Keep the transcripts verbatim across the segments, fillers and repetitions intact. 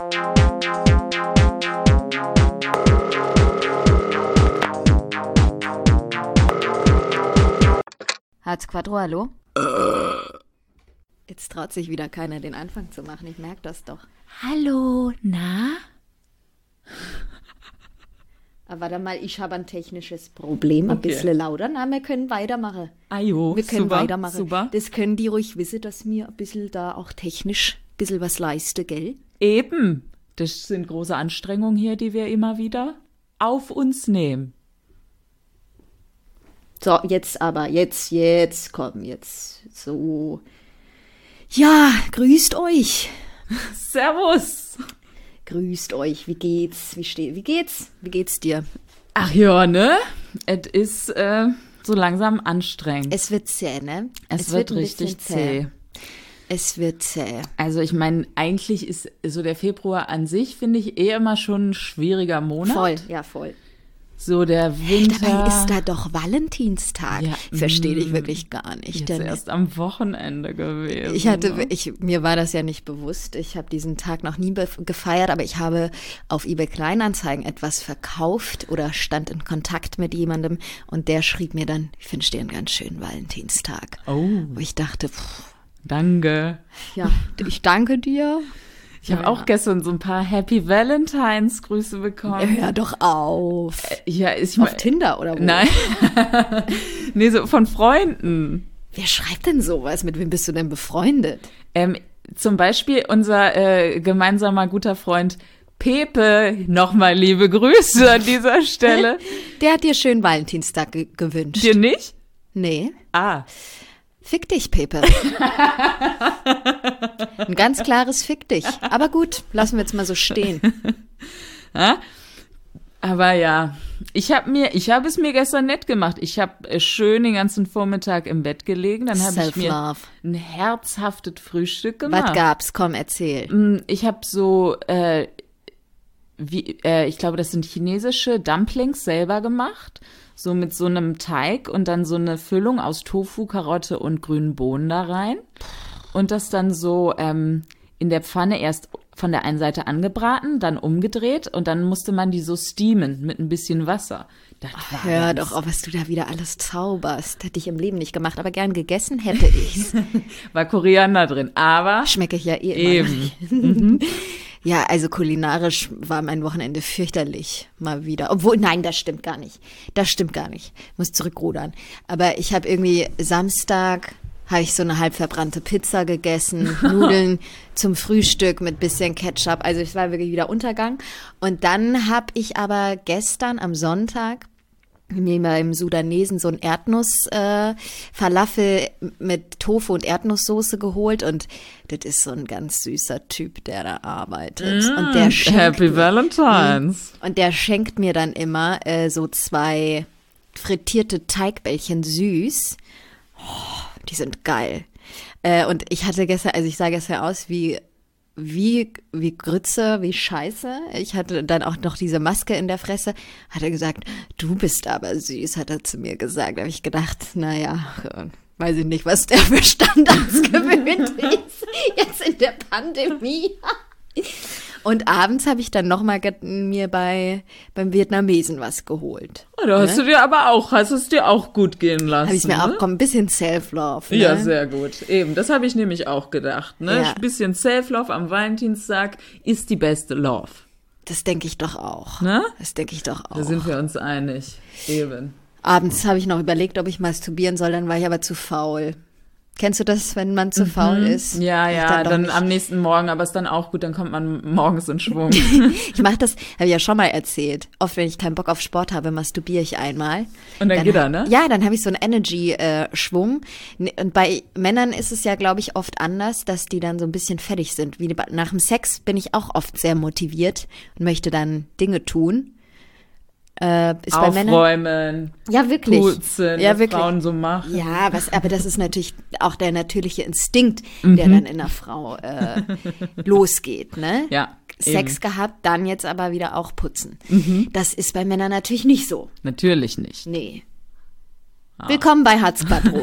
Harz Quattro, hallo? Jetzt traut sich wieder keiner, den Anfang zu machen. Ich merke das doch. Hallo, na? Aber warte mal, ich habe ein technisches Problem. Ein Okay. bisschen lauter. Na, wir können weitermachen. Ajo, Wir können super, weitermachen. super. Das können die ruhig wissen, dass mir ein bisschen da auch technisch ein bisschen was leiste, gell? Eben. Das sind große Anstrengungen hier, die wir immer wieder auf uns nehmen. So, jetzt aber, jetzt, jetzt, komm, jetzt, so. Ja, grüßt euch. Servus. Grüßt euch, wie geht's? Wie steht, wie geht's? Wie geht's dir? Ach ja, ne? Es ist äh, so langsam anstrengend. Es wird zäh, ne? Es, wird, ein richtig bisschen zäh. Es wird zäh. Also ich meine, eigentlich ist so der Februar an sich, finde ich, eh immer schon ein schwieriger Monat. Voll, ja, voll. So der Winter. Dabei ist da doch Valentinstag. Ja, Verstehe ich mm, wirklich gar nicht. Jetzt Denn erst am Wochenende gewesen. ich hatte, ne? ich, mir war das ja nicht bewusst. Ich habe diesen Tag noch nie bef- gefeiert, aber ich habe auf eBay Kleinanzeigen etwas verkauft oder stand in Kontakt mit jemandem und der schrieb mir dann, ich wünsche dir einen ganz schönen Valentinstag. Oh, Wo ich dachte, pff, danke. ja, ich danke dir. Ich habe Ja, auch ja. gestern so ein paar Happy Valentines Grüße bekommen. Hör doch auf. Ja, ich Auf mein- Tinder oder wo? Nein. Nee, so von Freunden. Wer schreibt denn sowas? Mit wem bist du denn befreundet? Ähm, zum Beispiel unser äh, gemeinsamer guter Freund Pepe. Nochmal liebe Grüße an dieser Stelle. Der hat dir schönen Valentinstag ge- gewünscht. Dir nicht? Nee. Ah. Fick dich, Pepe. Ein ganz klares Fick dich. Aber gut, lassen wir jetzt mal so stehen. Ja? Aber ja, ich habe mir, ich habe es mir gestern nett gemacht. Ich habe äh, schön den ganzen Vormittag im Bett gelegen. Dann habe ich mir Self-love. ein herzhaftes Frühstück gemacht. Was gab's? Komm, erzähl. Mm, Ich habe so, äh, wie, äh, ich glaube, das sind chinesische Dumplings selber gemacht. So mit so einem Teig und dann so eine Füllung aus Tofu, Karotte und grünen Bohnen da rein. Und das dann so ähm, in der Pfanne erst von der einen Seite angebraten, dann umgedreht und dann musste man die so steamen mit ein bisschen Wasser. Das war Hör ganz- doch auf, was du da wieder alles zauberst. Hätte ich im Leben nicht gemacht, aber gern gegessen hätte ich's. war Koriander drin, aber Schmecke ich ja eh immer eben. nicht. Ja, also kulinarisch war mein Wochenende fürchterlich mal wieder. Obwohl, nein, das stimmt gar nicht. Das stimmt gar nicht. Muss zurückrudern. Aber ich habe irgendwie Samstag habe ich so eine halb verbrannte Pizza gegessen, Nudeln zum Frühstück mit bisschen Ketchup. Also es war wirklich wieder Untergang. Und dann habe ich aber gestern am Sonntag mir beim Sudanesen so ein Erdnuss äh, Falafel mit Tofu und Erdnusssoße geholt und das ist so ein ganz süßer Typ, der da arbeitet und der schenkt Happy mir, Valentines. und der schenkt mir dann immer äh, so zwei frittierte Teigbällchen süß. Oh, die sind geil. Äh, und ich hatte gestern, also ich sah gestern aus wie Wie, wie Grütze, wie Scheiße. Ich hatte dann auch noch diese Maske in der Fresse. Hat er gesagt, du bist aber süß, hat er zu mir gesagt. Da habe ich gedacht, naja, weiß ich nicht, was der für Standards gewöhnt ist. Jetzt in der Pandemie. Und abends habe ich dann nochmal mir bei, beim Vietnamesen was geholt. Oh, da hast Ne? du dir aber auch, hast es dir auch gut gehen lassen. Habe ich mir ne? auch, komm, ein bisschen Self-Love. Ne? Ja, sehr gut. Eben, das habe ich nämlich auch gedacht. Ne? Ja. Ein bisschen Self-Love am Valentinstag ist die beste Love. Das denke ich doch auch. Ne? Das denke ich doch auch. Da sind wir uns einig. Eben. Abends habe ich noch überlegt, ob ich masturbieren soll, dann war ich aber zu faul. Kennst du das, wenn man zu faul ist? Ja, Ich ja, doch dann nicht- am nächsten Morgen, aber ist dann auch gut, dann kommt man morgens in Schwung. Ich mache das, habe ich ja schon mal erzählt. Oft, wenn ich keinen Bock auf Sport habe, masturbiere ich einmal. Und dann geht er, ne? Ja, dann habe ich so einen Energy-Schwung. Und bei Männern ist es ja, glaube ich, oft anders, dass die dann so ein bisschen fertig sind. Wie bei- nach dem Sex bin ich auch oft sehr motiviert und möchte dann Dinge tun. Äh, ist bei Männern. Aufräumen, Ja, wirklich. putzen, Ja, was wirklich. Frauen so machen. Ja, was, aber das ist natürlich auch der natürliche Instinkt, Mhm. der dann in der Frau äh, losgeht, ne? Ja, Sex eben. gehabt, dann jetzt aber wieder auch putzen. Mhm. Das ist bei Männern natürlich nicht so. Natürlich nicht. Nee. Willkommen bei Harz Quattro.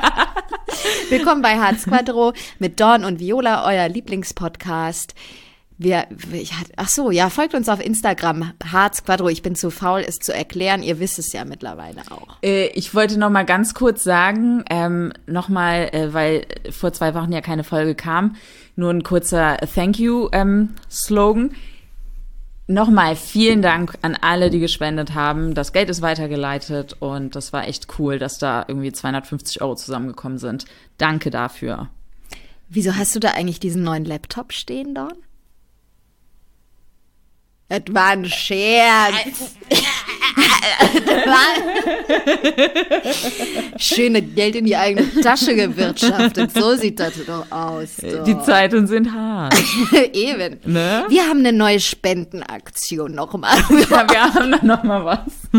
Willkommen bei Harz Quattro mit Dawn und Viola, euer Lieblingspodcast. Wir, ich, ach so, ja, folgt uns auf Instagram, Harz Quadro. Ich bin zu faul, es zu erklären. Ihr wisst es ja mittlerweile auch. Äh, ich wollte noch mal ganz kurz sagen, ähm, noch mal, äh, weil vor zwei Wochen ja keine Folge kam, nur ein kurzer Thank you ähm, Slogan. Nochmal vielen Dank an alle, die gespendet haben. Das Geld ist weitergeleitet und das war echt cool, dass da irgendwie zweihundertfünfzig Euro zusammengekommen sind. Danke dafür. Wieso hast du da eigentlich diesen neuen Laptop stehen, Dawn? Das war ein Scherz. Das war schöne Geld in die eigene Tasche gewirtschaftet. So sieht das doch aus. Doch. Die Zeiten sind hart. Eben. Ne? Wir haben eine neue Spendenaktion nochmal. Ja, wir haben da noch mal was.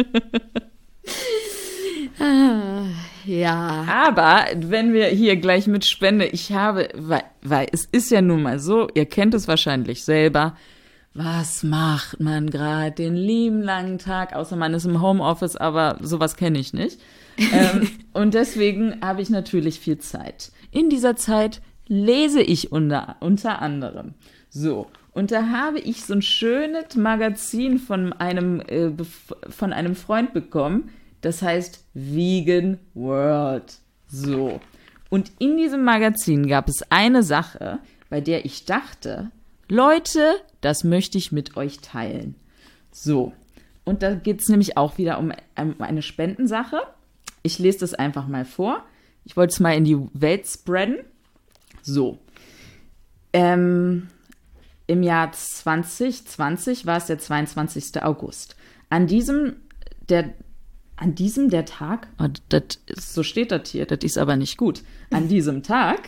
Ja. Aber wenn wir hier gleich mit Spende, ich habe, weil, weil es ist ja nun mal so, ihr kennt es wahrscheinlich selber, was macht man gerade den lieben langen Tag, außer man ist im Homeoffice, aber sowas kenne ich nicht. ähm, und deswegen habe ich natürlich viel Zeit. In dieser Zeit lese ich unter, unter anderem. So, und da habe ich so ein schönes Magazin von einem, äh, von einem Freund bekommen, das heißt Vegan World. So, und in diesem Magazin gab es eine Sache, bei der ich dachte, Leute, das möchte ich mit euch teilen. So, und da geht es nämlich auch wieder um eine Spendensache. Ich lese das einfach mal vor. Ich wollte es mal in die Welt spreaden. So, ähm, im Jahr zwanzig zwanzig war es der zweiundzwanzigster August. An diesem, der, an diesem der Tag, oh, das ist, so steht das hier, das ist aber nicht gut. An diesem Tag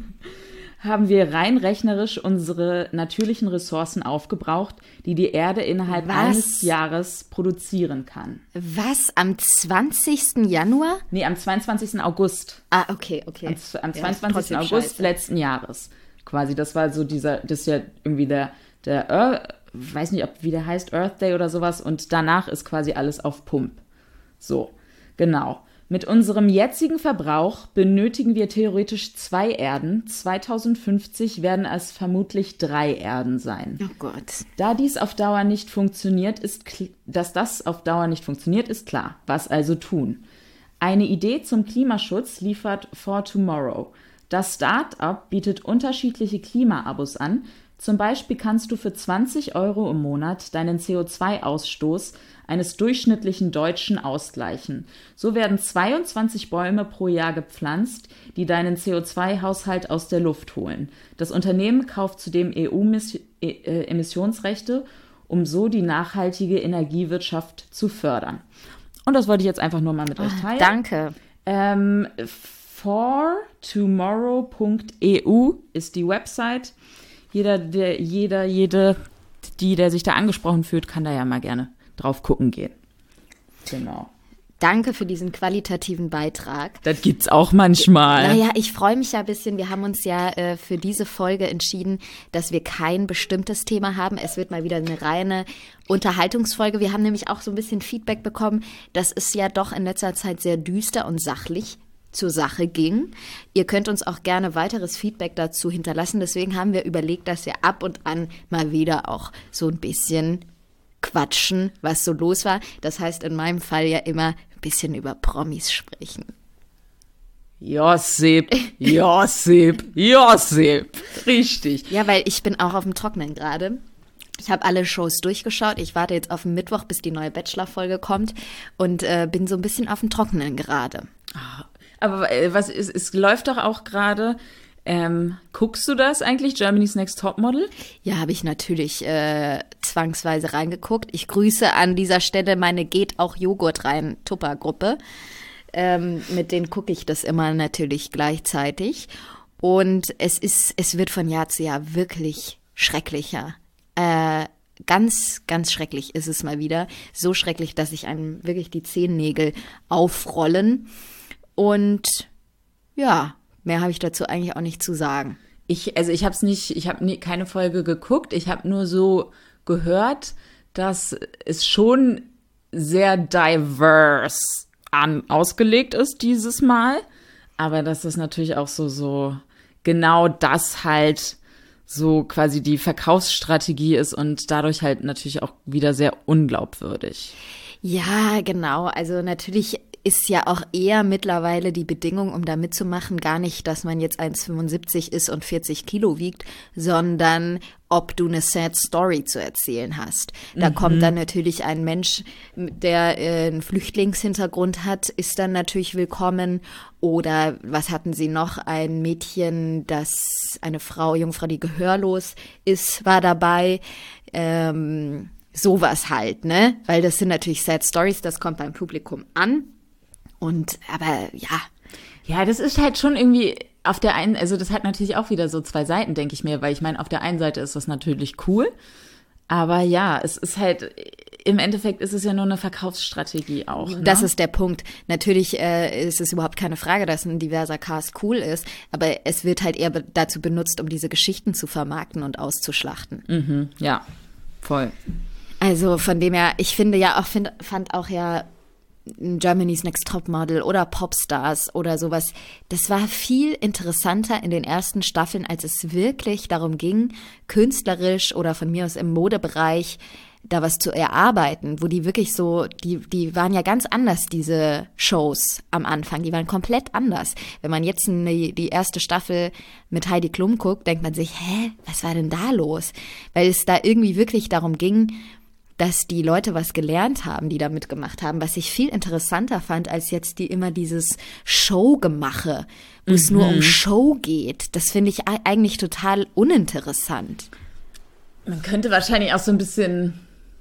haben wir rein rechnerisch unsere natürlichen Ressourcen aufgebraucht, die die Erde innerhalb Was? eines Jahres produzieren kann. Was, am zwanzigsten Januar? Nee, am zweiundzwanzigsten August. Ah, okay, okay. Am, am Ja, zweiundzwanzigsten trotzdem August scheiße. letzten Jahres. Quasi, das war so dieser, das ist ja irgendwie der, der Earth, weiß nicht, ob wie der heißt, Earth Day oder sowas. Und danach ist quasi alles auf Pump. So, genau. Mit unserem jetzigen Verbrauch benötigen wir theoretisch zwei Erden. zweitausendfünfzig werden es vermutlich drei Erden sein. Oh Gott. Da dies auf Dauer nicht funktioniert, ist, kl- dass das auf Dauer nicht funktioniert, ist klar. Was also tun? Eine Idee zum Klimaschutz liefert For Tomorrow. Das Start-up bietet unterschiedliche Klima-Abos an. Zum Beispiel kannst du für zwanzig Euro im Monat deinen C O zwei Ausstoß eines durchschnittlichen Deutschen ausgleichen. So werden zweiundzwanzig Bäume pro Jahr gepflanzt, die deinen C O zwei Haushalt aus der Luft holen. Das Unternehmen kauft zudem E U-Emissionsrechte, um so die nachhaltige Energiewirtschaft zu fördern. Und das wollte ich jetzt einfach nur mal mit euch teilen. Danke. Ähm, for tomorrow punkt e u ist die Website. Jeder, der, jeder, jede, die, der sich da angesprochen fühlt, kann da ja mal gerne drauf gucken gehen. Genau. Danke für diesen qualitativen Beitrag. Das gibt's auch manchmal. Naja, ich freue mich ja ein bisschen. Wir haben uns ja äh, für diese Folge entschieden, dass wir kein bestimmtes Thema haben. Es wird mal wieder eine reine Unterhaltungsfolge. Wir haben nämlich auch so ein bisschen Feedback bekommen, dass es ja doch in letzter Zeit sehr düster und sachlich zur Sache ging. Ihr könnt uns auch gerne weiteres Feedback dazu hinterlassen. Deswegen haben wir überlegt, dass wir ab und an mal wieder auch so ein bisschen quatschen, was so los war. Das heißt in meinem Fall ja immer ein bisschen über Promis sprechen. Josip, Josip, Josip. Richtig. Ja, weil ich bin auch auf dem Trocknen gerade. Ich habe alle Shows durchgeschaut. Ich warte jetzt auf den Mittwoch, bis die neue Bachelor-Folge kommt und äh, bin so ein bisschen auf dem Trocknen gerade. Aber äh, was ist, es läuft doch auch gerade. Ähm, guckst du das eigentlich, Germany's Next Topmodel? Ja, habe ich natürlich äh, zwangsweise reingeguckt. Ich grüße an dieser Stelle meine Geht auch Joghurt rein Tupper-Gruppe. Ähm, mit denen gucke ich das immer natürlich gleichzeitig. Und es ist, es wird von Jahr zu Jahr wirklich schrecklicher. Äh, ganz, ganz schrecklich ist es mal wieder. So schrecklich, dass sich einem wirklich die Zehennägel aufrollen. Und ja, mehr habe ich dazu eigentlich auch nicht zu sagen. Ich, also ich habe es nicht, ich habe keine Folge geguckt. Ich habe nur so gehört, dass es schon sehr diverse an, ausgelegt ist dieses Mal. Aber dass es natürlich auch so, so genau das halt so quasi die Verkaufsstrategie ist und dadurch halt natürlich auch wieder sehr unglaubwürdig. Ja, genau. Also natürlich ist ja auch eher mittlerweile die Bedingung, um da mitzumachen, gar nicht, dass man jetzt eins Komma fünfundsiebzig ist und vierzig Kilo wiegt, sondern ob du eine Sad Story zu erzählen hast. Da mhm. kommt dann natürlich ein Mensch, der äh, einen Flüchtlingshintergrund hat, ist dann natürlich willkommen. Oder was hatten sie noch? Ein Mädchen, das eine Frau, Jungfrau, die gehörlos ist, war dabei. Ähm, sowas halt, ne? Weil das sind natürlich Sad Stories, das kommt beim Publikum an. Und, aber ja. Ja, das ist halt schon irgendwie auf der einen, also das hat natürlich auch wieder so zwei Seiten, denke ich mir, weil ich meine, auf der einen Seite ist das natürlich cool, aber ja, es ist halt, im Endeffekt ist es ja nur eine Verkaufsstrategie auch. Ne? Das ist der Punkt. Natürlich äh, ist es überhaupt keine Frage, dass ein diverser Cast cool ist, aber es wird halt eher be- dazu benutzt, um diese Geschichten zu vermarkten und auszuschlachten. Mhm, ja, voll. Also von dem her, ich finde ja auch, find, fand auch ja Germany's Next Topmodel oder Popstars oder sowas, das war viel interessanter in den ersten Staffeln, als es wirklich darum ging, künstlerisch oder von mir aus im Modebereich da was zu erarbeiten, wo die wirklich so, die, die waren ja ganz anders, diese Shows am Anfang, die waren komplett anders. Wenn man jetzt eine, die erste Staffel mit Heidi Klum guckt, denkt man sich, hä, was war denn da los? Weil es da irgendwie wirklich darum ging, dass die Leute was gelernt haben, die da mitgemacht haben, was ich viel interessanter fand, als jetzt die immer dieses Showgemache, wo mhm. es nur um Show geht. Das finde ich eigentlich total uninteressant. Man könnte wahrscheinlich auch so ein bisschen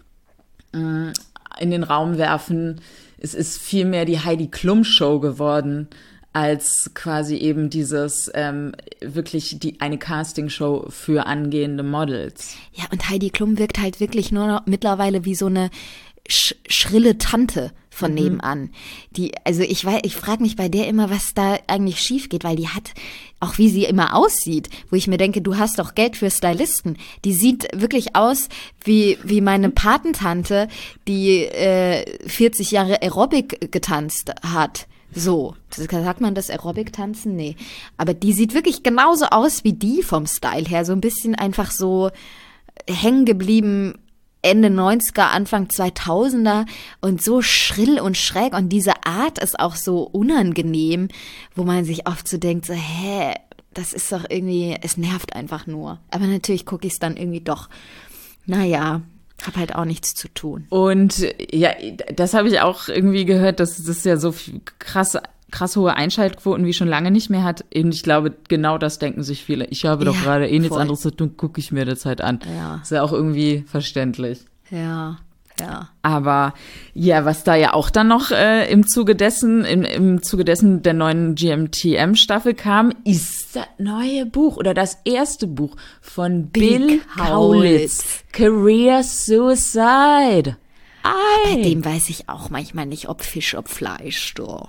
äh, in den Raum werfen, es ist viel mehr die Heidi Klum Show geworden, als quasi eben dieses ähm, wirklich die eine Castingshow für angehende Models. Ja, und Heidi Klum wirkt halt wirklich nur noch mittlerweile wie so eine sch- schrille Tante von mhm. nebenan. Die, also ich weiß, ich frage mich bei der immer, was da eigentlich schief geht, weil die hat, auch wie sie immer aussieht, wo ich mir denke, du hast doch Geld für Stylisten. Die sieht wirklich aus wie wie meine Patentante, die äh, vierzig Jahre Aerobic getanzt hat. So, sagt man das Aerobic-Tanzen? Nee. Aber die sieht wirklich genauso aus wie die vom Style her. So ein bisschen einfach so hängen geblieben Ende neunziger, Anfang zweitausender und so schrill und schräg. Und diese Art ist auch so unangenehm, wo man sich oft so denkt, so, hä, das ist doch irgendwie, es nervt einfach nur. Aber natürlich gucke ich es dann irgendwie doch. Naja. Hab halt auch nichts zu tun. Und ja, das habe ich auch irgendwie gehört, dass das ja so krass, krass hohe Einschaltquoten wie schon lange nicht mehr hat. Und ich glaube, genau das denken sich viele. Ich habe doch ja, gerade eh nichts anderes zu tun, gucke ich mir das halt an. Ja. Ist ja auch irgendwie verständlich. Ja, ja. Aber ja, was da ja auch dann noch äh, im Zuge dessen, im, im Zuge dessen der neuen G M T M-Staffel kam, ist das neue Buch oder das erste Buch von Bill, Bill Kaulitz. Career Suicide. Ei. Bei dem weiß ich auch manchmal nicht, ob Fisch, ob Fleisch, du.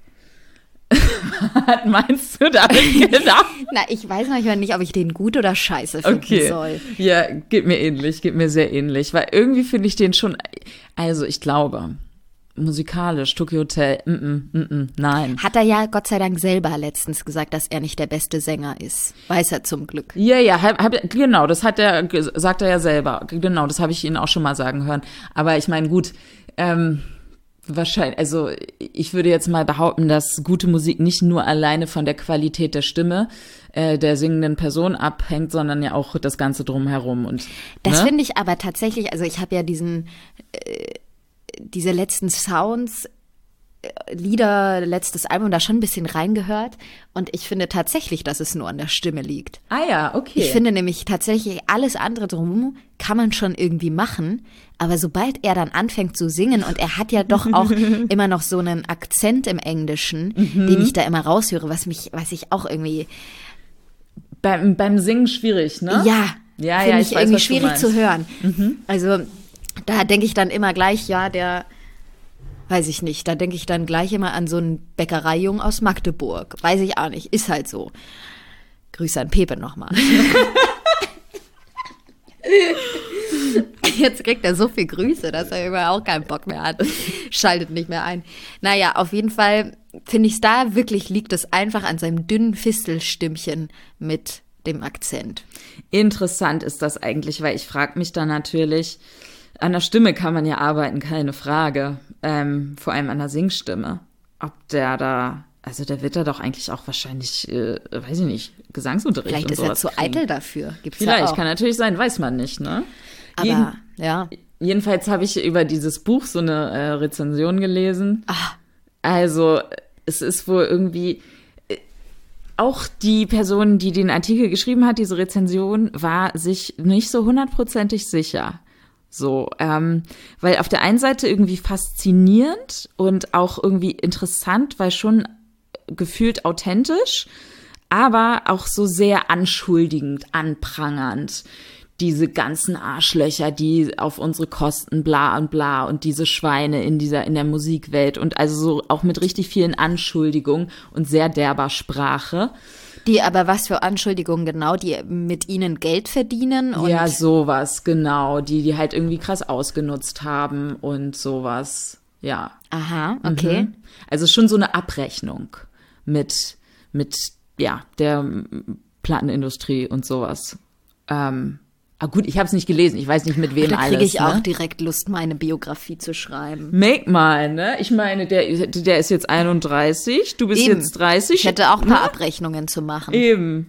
Was meinst du damit genau? Na, ich weiß manchmal nicht, ob ich den gut oder scheiße finden okay. soll. Ja, geht mir ähnlich, geht mir sehr ähnlich, weil irgendwie finde ich den schon, also ich glaube, musikalisch, Tokyo Hotel, mm, mm, mm, mm, nein. Hat er ja Gott sei Dank selber letztens gesagt, dass er nicht der beste Sänger ist. Weiß er zum Glück. Ja, ja, hab, hab, genau, das hat er, sagt er ja selber. Genau, das habe ich ihn auch schon mal sagen hören. Aber ich meine, gut, ähm, wahrscheinlich, also ich würde jetzt mal behaupten, dass gute Musik nicht nur alleine von der Qualität der Stimme äh, der singenden Person abhängt, sondern ja auch das Ganze drumherum. Und das ne? finde ich aber tatsächlich, also ich habe ja diesen äh, diese letzten Sounds, äh, Lieder, letztes Album da schon ein bisschen reingehört und ich finde tatsächlich, dass es nur an der Stimme liegt. Ah ja, okay. Ich finde nämlich tatsächlich, alles andere drum kann man schon irgendwie machen, aber sobald er dann anfängt zu singen und er hat ja doch auch immer noch so einen Akzent im Englischen, mhm. den ich da immer raushöre, was mich, was ich auch irgendwie beim beim Singen schwierig, ne? Ja, ja, finde ja, ich, ich weiß, irgendwie was du schwierig meinst. zu hören. Mhm. Also da denke ich dann immer gleich, ja, der, weiß ich nicht, da denke ich dann gleich immer an so einen Bäckereijungen aus Magdeburg. Weiß ich auch nicht, ist halt so. Grüße an Pepe nochmal. Jetzt kriegt er so viel Grüße, dass er überhaupt auch keinen Bock mehr hat. Schaltet nicht mehr ein. Naja, auf jeden Fall finde ich es da wirklich, liegt es einfach an seinem dünnen Fistelstimmchen mit dem Akzent. Interessant ist das eigentlich, weil ich frage mich da natürlich, an der Stimme kann man ja arbeiten, keine Frage. Ähm, vor allem an der Singstimme. Ob der da, also der wird da doch eigentlich auch wahrscheinlich, äh, weiß ich nicht, Gesangsunterricht Vielleicht und ist er sowas zu kriegen. eitel dafür. Gibt's Vielleicht, ja auch. kann natürlich sein, weiß man nicht, ne? Aber, Jeden, ja. Jedenfalls habe ich über dieses Buch so eine äh, Rezension gelesen. Ah. Also, es ist wohl irgendwie, äh, auch die Person, die den Artikel geschrieben hat, diese Rezension, war sich nicht so hundertprozentig sicher. So, ähm, weil auf der einen Seite irgendwie faszinierend und auch irgendwie interessant, weil schon gefühlt authentisch, aber auch so sehr anschuldigend, anprangernd. Diese ganzen Arschlöcher, die auf unsere Kosten bla und bla und diese Schweine in dieser, in der Musikwelt und also so auch mit richtig vielen Anschuldigungen und sehr derber Sprache. Die aber was für Anschuldigungen genau, die mit ihnen Geld verdienen? Und Ja, sowas, genau. Die, die halt irgendwie krass ausgenutzt haben und sowas. Ja. Aha, okay. Mhm. Also schon so eine Abrechnung mit, mit, ja, der Plattenindustrie und sowas. Ähm, ah gut, ich habe es nicht gelesen. Ich weiß nicht, mit wem Da alles. kriege ich auch ne? direkt Lust, meine Biografie zu schreiben. Make mal, ne? Ich meine, der, der ist jetzt einunddreißig, du bist Eben. jetzt dreißig. Ich hätte auch ein paar ne? Abrechnungen zu machen. Eben.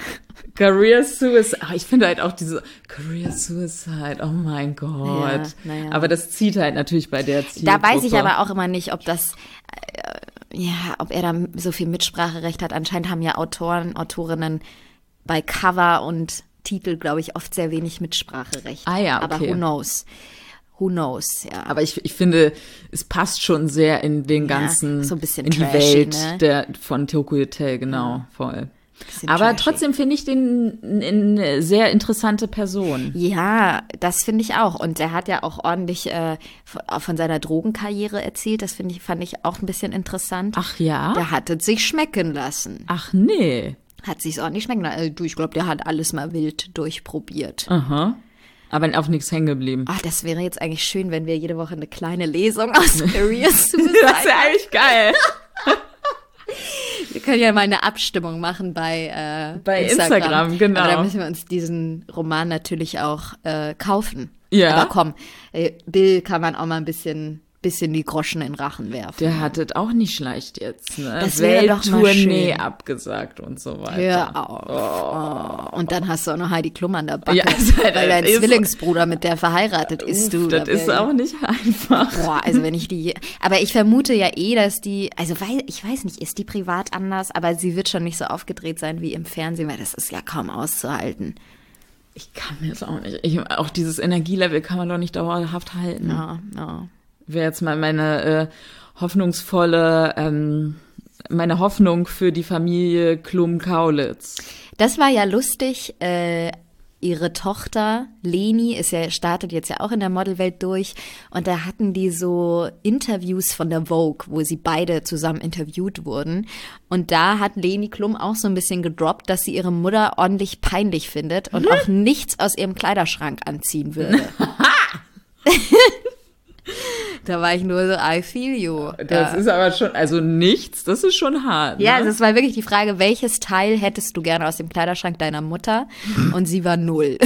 Career Suicide. Ach, ich finde halt auch diese Career Suicide. Oh mein Gott. Ja, na ja. Aber das zieht halt natürlich bei der Zielgruppe. Da weiß ich aber auch immer nicht, ob das, äh, ja, ob er da so viel Mitspracherecht hat. Anscheinend haben ja Autoren, Autorinnen bei Cover und Titel, glaube ich, oft sehr wenig Mitspracherecht. Ah ja, Aber okay. who knows? Who knows, ja. Aber ich, ich finde, es passt schon sehr in den ganzen, so ein bisschen in die trashy, Welt ne? der, von Tokyo Hotel, genau, voll. Bisschen Aber trashy. trotzdem finde ich den eine sehr interessante Person. Ja, das finde ich auch. Und er hat ja auch ordentlich äh, von seiner Drogenkarriere erzählt. Das finde ich, fand ich auch ein bisschen interessant. Ach ja? Der hat es sich schmecken lassen. Ach nee. Hat sich's ordentlich schmecken lassen. Also, du, ich glaube, der hat alles mal wild durchprobiert. Aha. Aber auf nichts hängen geblieben. Ach, das wäre jetzt eigentlich schön, wenn wir jede Woche eine kleine Lesung aus Career Suicide. Das wäre eigentlich geil. Wir können ja mal eine Abstimmung machen bei, äh, Bei Instagram. Instagram, genau. Aber da müssen wir uns diesen Roman natürlich auch äh, kaufen. Ja. Aber komm, äh, Bill kann man auch mal ein bisschen, bisschen die Groschen in den Rachen werfen. Der hat es auch nicht schlecht jetzt, ne? Das wäre doch mal Welttournee schön. abgesagt und so weiter. Hör auf. Oh. Und dann hast du auch noch Heidi Klum an der Backe, Ja, das weil dein ist- Zwillingsbruder mit der verheiratet ist. Du, Das da ist wär- auch nicht einfach. Boah, also wenn ich die, aber ich vermute ja eh, dass die, also weil, ich weiß nicht, ist die privat anders, aber sie wird schon nicht so aufgedreht sein wie im Fernsehen, weil das ist ja kaum auszuhalten. Ich kann mir das auch nicht. Ich, auch dieses Energielevel kann man doch nicht dauerhaft halten. Ja, ja. Wäre jetzt mal meine äh, hoffnungsvolle, ähm, meine Hoffnung für die Familie Klum-Kaulitz. Das war ja lustig, äh, ihre Tochter Leni ist ja, startet jetzt ja auch in der Modelwelt durch und da hatten die so Interviews von der Vogue, wo sie beide zusammen interviewt wurden und da hat Leni Klum auch so ein bisschen gedroppt, dass sie ihre Mutter ordentlich peinlich findet und auch nichts aus ihrem Kleiderschrank anziehen würde. Da war ich nur so, I feel you. Das ja. ist aber schon, also nichts, das ist schon hart. Ja, ne? das war wirklich die Frage, welches Teil hättest du gerne aus dem Kleiderschrank deiner Mutter? Und sie war null.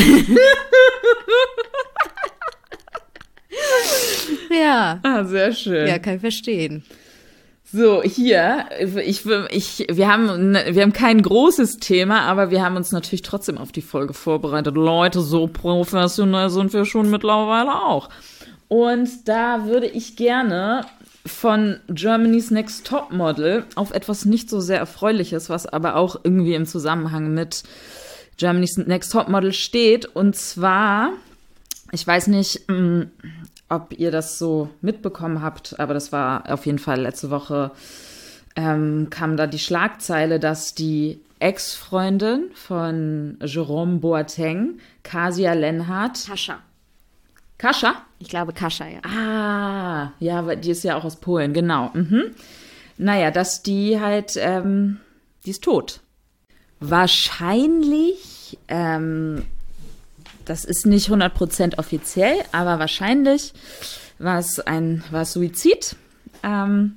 Ja, Ah, sehr schön. ja, kann ich verstehen. So, hier, ich, ich, wir haben, wir haben kein großes Thema, aber wir haben uns natürlich trotzdem auf die Folge vorbereitet. Leute, so professionell sind wir schon mittlerweile auch. Und da würde ich gerne von Germany's Next Topmodel auf etwas nicht so sehr Erfreuliches, was aber auch irgendwie im Zusammenhang mit Germany's Next Topmodel steht. Und zwar, ich weiß nicht, ob ihr das so mitbekommen habt, aber das war auf jeden Fall letzte Woche, ähm, kam da die Schlagzeile, dass die Ex-Freundin von Jerome Boateng, Kasia Lenhardt, Kascha. Kascha? Ich glaube Kascha, ja. Ah, ja, weil die ist ja auch aus Polen, genau. Mhm. Naja, dass die halt, ähm, die ist tot. Wahrscheinlich, ähm, das ist nicht hundert Prozent offiziell, aber wahrscheinlich war es ein war es Suizid. Ähm,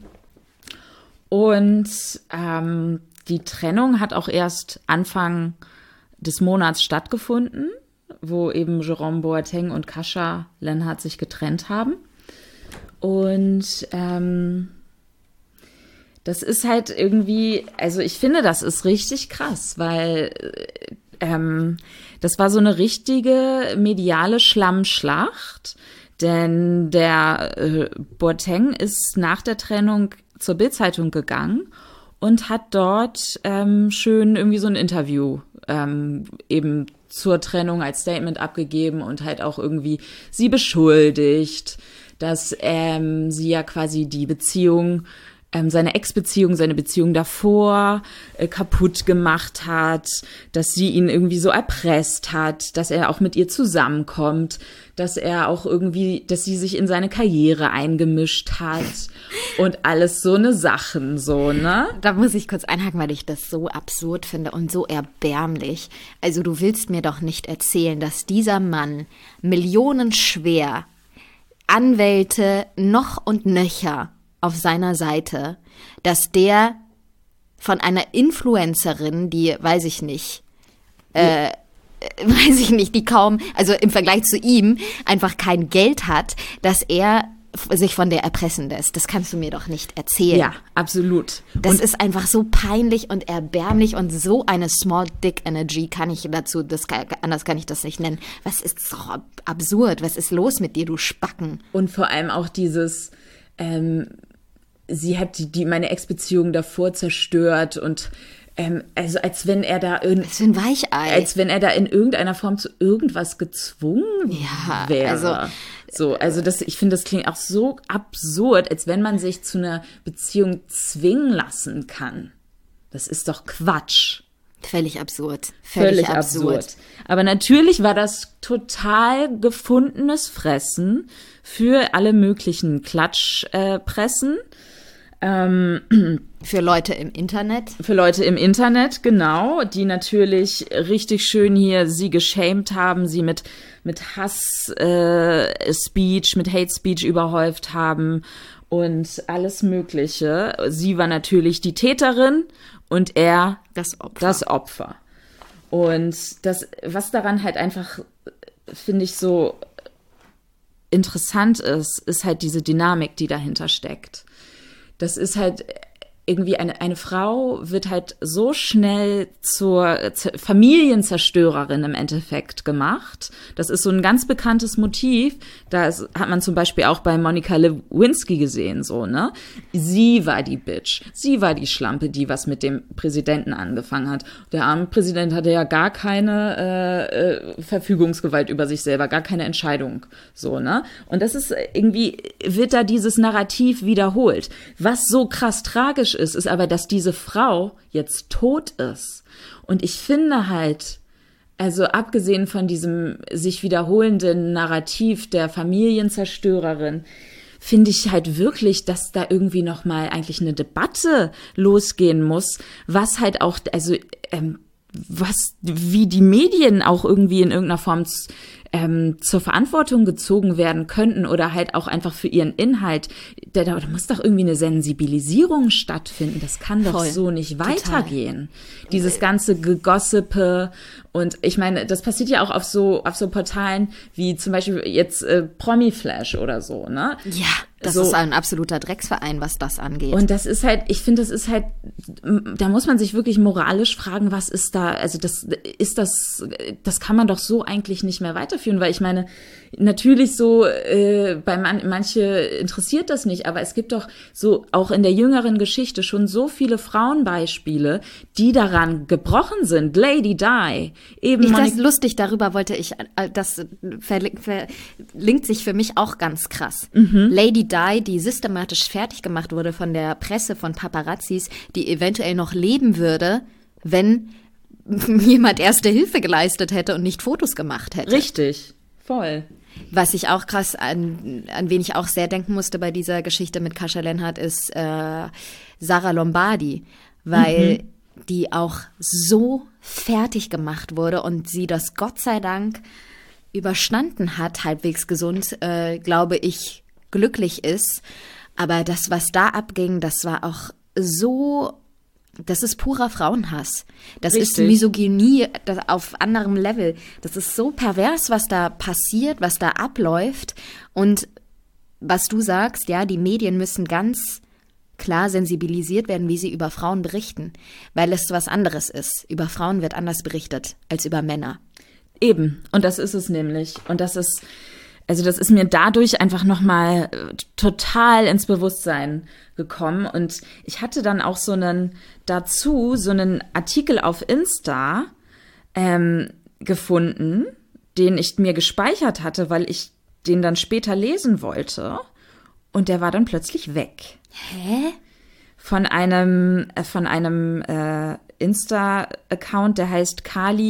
und ähm, die Trennung hat auch erst Anfang des Monats stattgefunden, wo eben Jerome Boateng und Kasia Lenhardt sich getrennt haben. Und ähm, das ist halt irgendwie, also ich finde, das ist richtig krass, weil ähm, das war so eine richtige mediale Schlammschlacht. Denn der äh, Boateng ist nach der Trennung zur Bild-Zeitung gegangen und hat dort ähm, schön irgendwie so ein Interview ähm, eben zur Trennung als Statement abgegeben und halt auch irgendwie sie beschuldigt, dass ähm, sie ja quasi die Beziehung, ähm, seine Ex-Beziehung, seine Beziehung davor äh, kaputt gemacht hat, dass sie ihn irgendwie so erpresst hat, dass er auch mit ihr zusammenkommt, dass er auch irgendwie, dass sie sich in seine Karriere eingemischt hat und alles so eine Sachen, so, ne? Da muss ich kurz einhaken, weil ich das so absurd finde und so erbärmlich. Also du willst mir doch nicht erzählen, dass dieser Mann millionenschwer Anwälte noch und nöcher auf seiner Seite, dass der von einer Influencerin, die, weiß ich nicht, äh, weiß ich nicht, die kaum, also im Vergleich zu ihm, einfach kein Geld hat, dass er sich von der erpressen lässt. Das kannst du mir doch nicht erzählen. Ja, absolut. Das und ist einfach so peinlich und erbärmlich und so eine Small Dick Energy kann ich dazu, das kann, anders kann ich das nicht nennen. Was ist so absurd? Was ist los mit dir, du Spacken? Und vor allem auch dieses, ähm, sie hat die, die meine Ex-Beziehung davor zerstört und ähm, also als wenn er da in, Was für ein Weichei. als wenn er da in irgendeiner Form zu irgendwas gezwungen Ja, wäre. also so, also das, ich finde, das klingt auch so absurd, als wenn man sich zu einer Beziehung zwingen lassen kann. Das ist doch Quatsch. Völlig absurd. Völlig, Völlig absurd. absurd. Aber natürlich war das total gefundenes Fressen für alle möglichen Klatschpressen. Ähm, Für Leute im Internet. Für Leute im Internet, genau, die natürlich richtig schön hier sie geschämt haben, sie mit, mit Hass-Speech, äh, mit Hate-Speech überhäuft haben und alles Mögliche. Sie war natürlich die Täterin und er Das Opfer. das Opfer. Und das, was daran halt einfach, finde ich, so interessant ist, ist halt diese Dynamik, die dahinter steckt. Das ist halt irgendwie eine, eine Frau wird halt so schnell zur Z- Familienzerstörerin im Endeffekt gemacht. Das ist so ein ganz bekanntes Motiv. Das hat man zum Beispiel auch bei Monica Lewinsky gesehen, so, ne? Sie war die Bitch. Sie war die Schlampe, die was mit dem Präsidenten angefangen hat. Der arme Präsident hatte ja gar keine äh, äh, Verfügungsgewalt über sich selber, gar keine Entscheidung, so, ne? Und das ist irgendwie, wird da dieses Narrativ wiederholt. Was so krass tragisch ist, ist aber, dass diese Frau jetzt tot ist. Und ich finde halt, also abgesehen von diesem sich wiederholenden Narrativ der Familienzerstörerin, finde ich halt wirklich, dass da irgendwie noch mal eigentlich eine Debatte losgehen muss, was halt auch, also ähm, was, wie die Medien auch irgendwie in irgendeiner Form ähm, zur Verantwortung gezogen werden könnten oder halt auch einfach für ihren Inhalt. Da, da muss doch irgendwie eine Sensibilisierung stattfinden. Das kann doch Voll. so nicht Total. weitergehen. Dieses ganze Gegossipe. Und ich meine, das passiert ja auch auf so, auf so Portalen wie zum Beispiel jetzt äh, Promiflash oder so, ne? Ja, das So. ist ein absoluter Drecksverein, was das angeht. Und das ist halt, ich finde, das ist halt, da muss man sich wirklich moralisch fragen, was ist da, also das ist das, das kann man doch so eigentlich nicht mehr weiterführen, weil ich meine, natürlich so, äh, bei man, manche interessiert das nicht, aber es gibt doch so, auch in der jüngeren Geschichte schon so viele Frauenbeispiele, die daran gebrochen sind. Lady Di, eben Ich, das Monik- ist lustig, darüber wollte ich, äh, das verlinkt, verlinkt sich für mich auch ganz krass. Lady Di, die systematisch fertig gemacht wurde von der Presse, von Paparazzis, die eventuell noch leben würde, wenn jemand erste Hilfe geleistet hätte und nicht Fotos gemacht hätte. Richtig, voll. Was ich auch krass, an, an wen ich auch sehr denken musste bei dieser Geschichte mit Kasia Lenhardt, ist äh, Sarah Lombardi, weil mhm. die auch so fertig gemacht wurde und sie das Gott sei Dank überstanden hat, halbwegs gesund, äh, glaube ich, glücklich ist. Aber das, was da abging, das war auch so Das ist purer Frauenhass. Das Richtig. ist Misogynie das auf anderem Level. Das ist so pervers, was da passiert, was da abläuft. Und was du sagst, ja, die Medien müssen ganz klar sensibilisiert werden, wie sie über Frauen berichten. Weil es was anderes ist. Über Frauen wird anders berichtet als über Männer. Eben. Und das ist es nämlich. Und das ist, also das ist mir dadurch einfach nochmal total ins Bewusstsein gekommen. Und ich hatte dann auch so einen, dazu so einen Artikel auf Insta ähm, gefunden, den ich mir gespeichert hatte, weil ich den dann später lesen wollte. Und der war dann plötzlich weg. Hä? Von einem, äh, von einem äh, Insta-Account, der heißt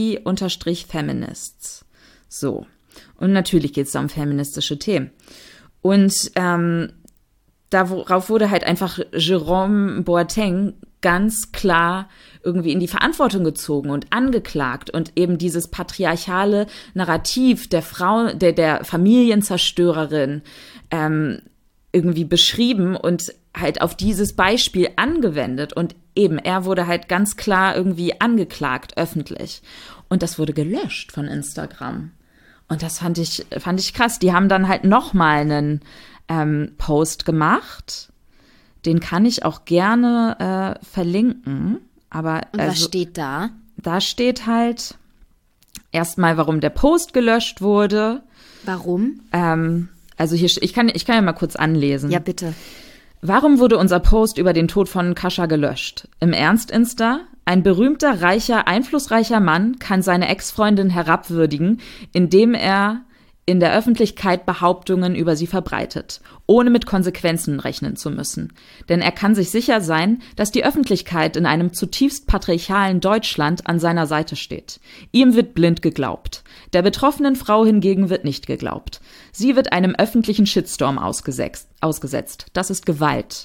Kali-Feminists. So. Und natürlich geht es da um feministische Themen. Und ähm, darauf wurde halt einfach Jérôme Boateng ganz klar irgendwie in die Verantwortung gezogen und angeklagt und eben dieses patriarchale Narrativ der Frau, der, der Familienzerstörerin ähm, irgendwie beschrieben und halt auf dieses Beispiel angewendet. Und eben, er wurde halt ganz klar irgendwie angeklagt, öffentlich. Und das wurde gelöscht von Instagram. Und das fand ich, fand ich krass. Die haben dann halt nochmal einen ähm, Post gemacht. Den kann ich auch gerne äh, verlinken. Aber Und also, was steht da? Da steht halt erstmal, warum der Post gelöscht wurde. Warum? Ähm, also hier, ich kann, ich kann ja mal kurz anlesen. Ja, bitte. Warum wurde unser Post über den Tod von Kascha gelöscht? Im Ernst, Insta? Ein berühmter, reicher, einflussreicher Mann kann seine Ex-Freundin herabwürdigen, indem er in der Öffentlichkeit Behauptungen über sie verbreitet, ohne mit Konsequenzen rechnen zu müssen. Denn er kann sich sicher sein, dass die Öffentlichkeit in einem zutiefst patriarchalen Deutschland an seiner Seite steht. Ihm wird blind geglaubt. Der betroffenen Frau hingegen wird nicht geglaubt. Sie wird einem öffentlichen Shitstorm ausgesetzt. ausgesetzt. Das ist Gewalt.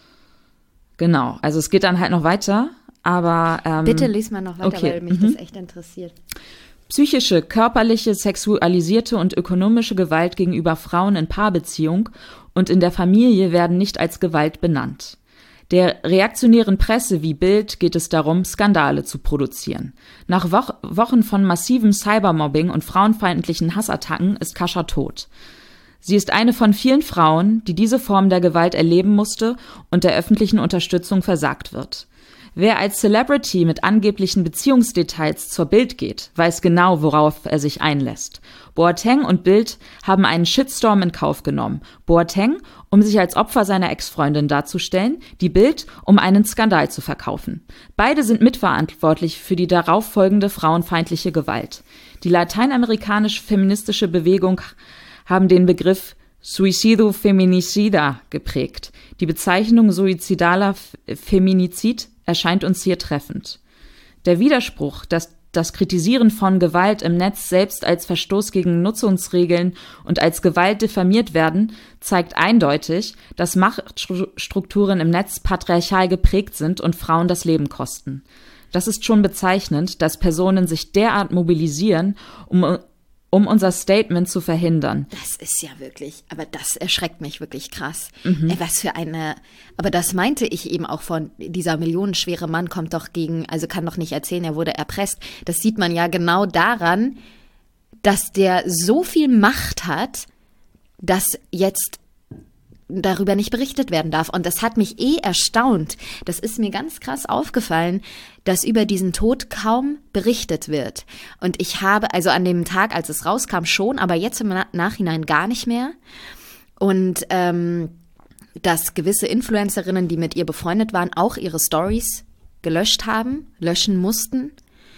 Genau, also es geht dann halt noch weiter, aber ähm, Bitte lies mal noch weiter, okay. weil mich mhm. das echt interessiert. Psychische, körperliche, sexualisierte und ökonomische Gewalt gegenüber Frauen in Paarbeziehung und in der Familie werden nicht als Gewalt benannt. Der reaktionären Presse wie Bild geht es darum, Skandale zu produzieren. Nach Wo- Wochen von massivem Cybermobbing und frauenfeindlichen Hassattacken ist Kascha tot. Sie ist eine von vielen Frauen, die diese Form der Gewalt erleben musste und der öffentlichen Unterstützung versagt wird. Wer als Celebrity mit angeblichen Beziehungsdetails zur Bild geht, weiß genau, worauf er sich einlässt. Boateng und Bild haben einen Shitstorm in Kauf genommen. Boateng, um sich als Opfer seiner Ex-Freundin darzustellen, die Bild, um einen Skandal zu verkaufen. Beide sind mitverantwortlich für die darauffolgende frauenfeindliche Gewalt. Die lateinamerikanische feministische Bewegung haben den Begriff Suicidio Feminicida geprägt. Die Bezeichnung suizidaler Feminizid erscheint uns hier treffend. Der Widerspruch, dass das Kritisieren von Gewalt im Netz selbst als Verstoß gegen Nutzungsregeln und als Gewalt diffamiert werden, zeigt eindeutig, dass Machtstrukturen im Netz patriarchal geprägt sind und Frauen das Leben kosten. Das ist schon bezeichnend, dass Personen sich derart mobilisieren, um um unser Statement zu verhindern. Das ist ja wirklich, aber das erschreckt mich wirklich krass. Mhm. Ey, was für eine, aber das meinte ich eben auch von, dieser millionenschwere Mann kommt doch gegen, also kann doch nicht erzählen, er wurde erpresst. Das sieht man ja genau daran, dass der so viel Macht hat, dass jetzt darüber nicht berichtet werden darf. Und das hat mich eh erstaunt. Das ist mir ganz krass aufgefallen, dass über diesen Tod kaum berichtet wird. Und ich habe, also an dem Tag, als es rauskam, schon, aber jetzt im Nachhinein gar nicht mehr. Und ähm, dass gewisse Influencerinnen, die mit ihr befreundet waren, auch ihre Stories gelöscht haben, löschen mussten.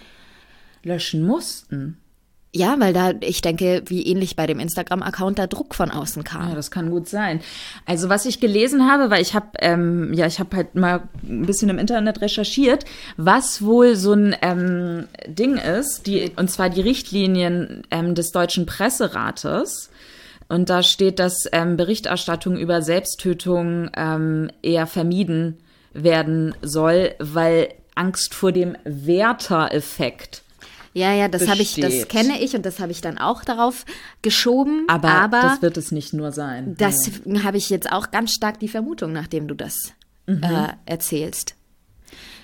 Löschen mussten? Ja, weil da, ich denke, wie ähnlich bei dem Instagram-Account, da Druck von außen kam. Ja, das kann gut sein. Also was ich gelesen habe, weil ich habe, ähm, ja, ich habe halt mal ein bisschen im Internet recherchiert, was wohl so ein ähm, Ding ist, die, und zwar die Richtlinien ähm, des Deutschen Presserates. Und da steht, dass ähm, Berichterstattung über Selbsttötung ähm, eher vermieden werden soll, weil Angst vor dem Werter-Effekt. Ja, ja, das habe ich, das besteht. kenne ich und das habe ich dann auch darauf geschoben. Aber, aber das wird es nicht nur sein. Das ja. habe ich jetzt auch ganz stark die Vermutung, nachdem du das Mhm. äh, erzählst.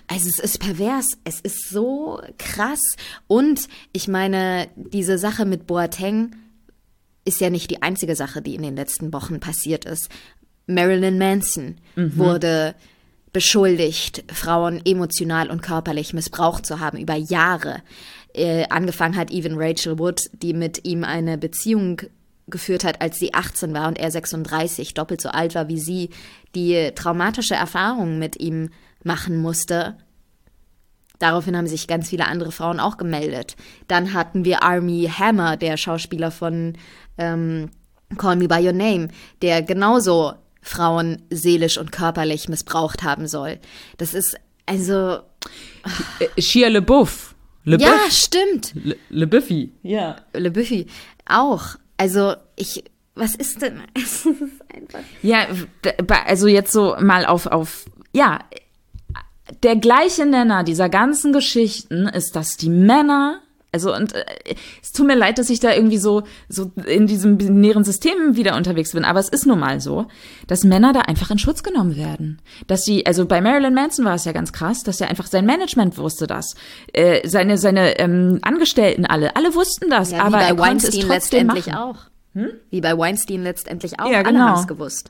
Also es ist pervers, es ist so krass. Und ich meine, diese Sache mit Boateng ist ja nicht die einzige Sache, die in den letzten Wochen passiert ist. Marilyn Manson mhm. wurde beschuldigt, Frauen emotional und körperlich missbraucht zu haben über Jahre. Äh, angefangen hat even Rachel Wood, die mit ihm eine Beziehung geführt hat, als sie achtzehn war und er sechsunddreißig, doppelt so alt war wie sie, die traumatische Erfahrungen mit ihm machen musste. Daraufhin haben sich ganz viele andere Frauen auch gemeldet. Dann hatten wir Armie Hammer, der Schauspieler von ähm, Call Me By Your Name, der genauso Frauen seelisch und körperlich missbraucht haben soll. Das ist also... Shia LaBeouf. Le ja, stimmt. Le, Le Buffy. Ja. Le Buffy auch. Also ich, was ist denn? Es ist einfach. Ja, also jetzt so mal auf, auf, ja, der gleiche Nenner dieser ganzen Geschichten ist, dass die Männer, also und äh, es tut mir leid, dass ich da irgendwie so, so in diesem binären System wieder unterwegs bin, aber es ist nun mal so, dass Männer da einfach in Schutz genommen werden. Dass sie, also bei Marilyn Manson war es ja ganz krass, dass er einfach sein Management wusste das. Äh, seine seine ähm, Angestellten alle, alle wussten das, ja, aber wie bei er konnte Weinstein es trotzdem letztendlich machen. auch. Hm? Wie bei Weinstein letztendlich auch. Ja, alle genau. haben es gewusst.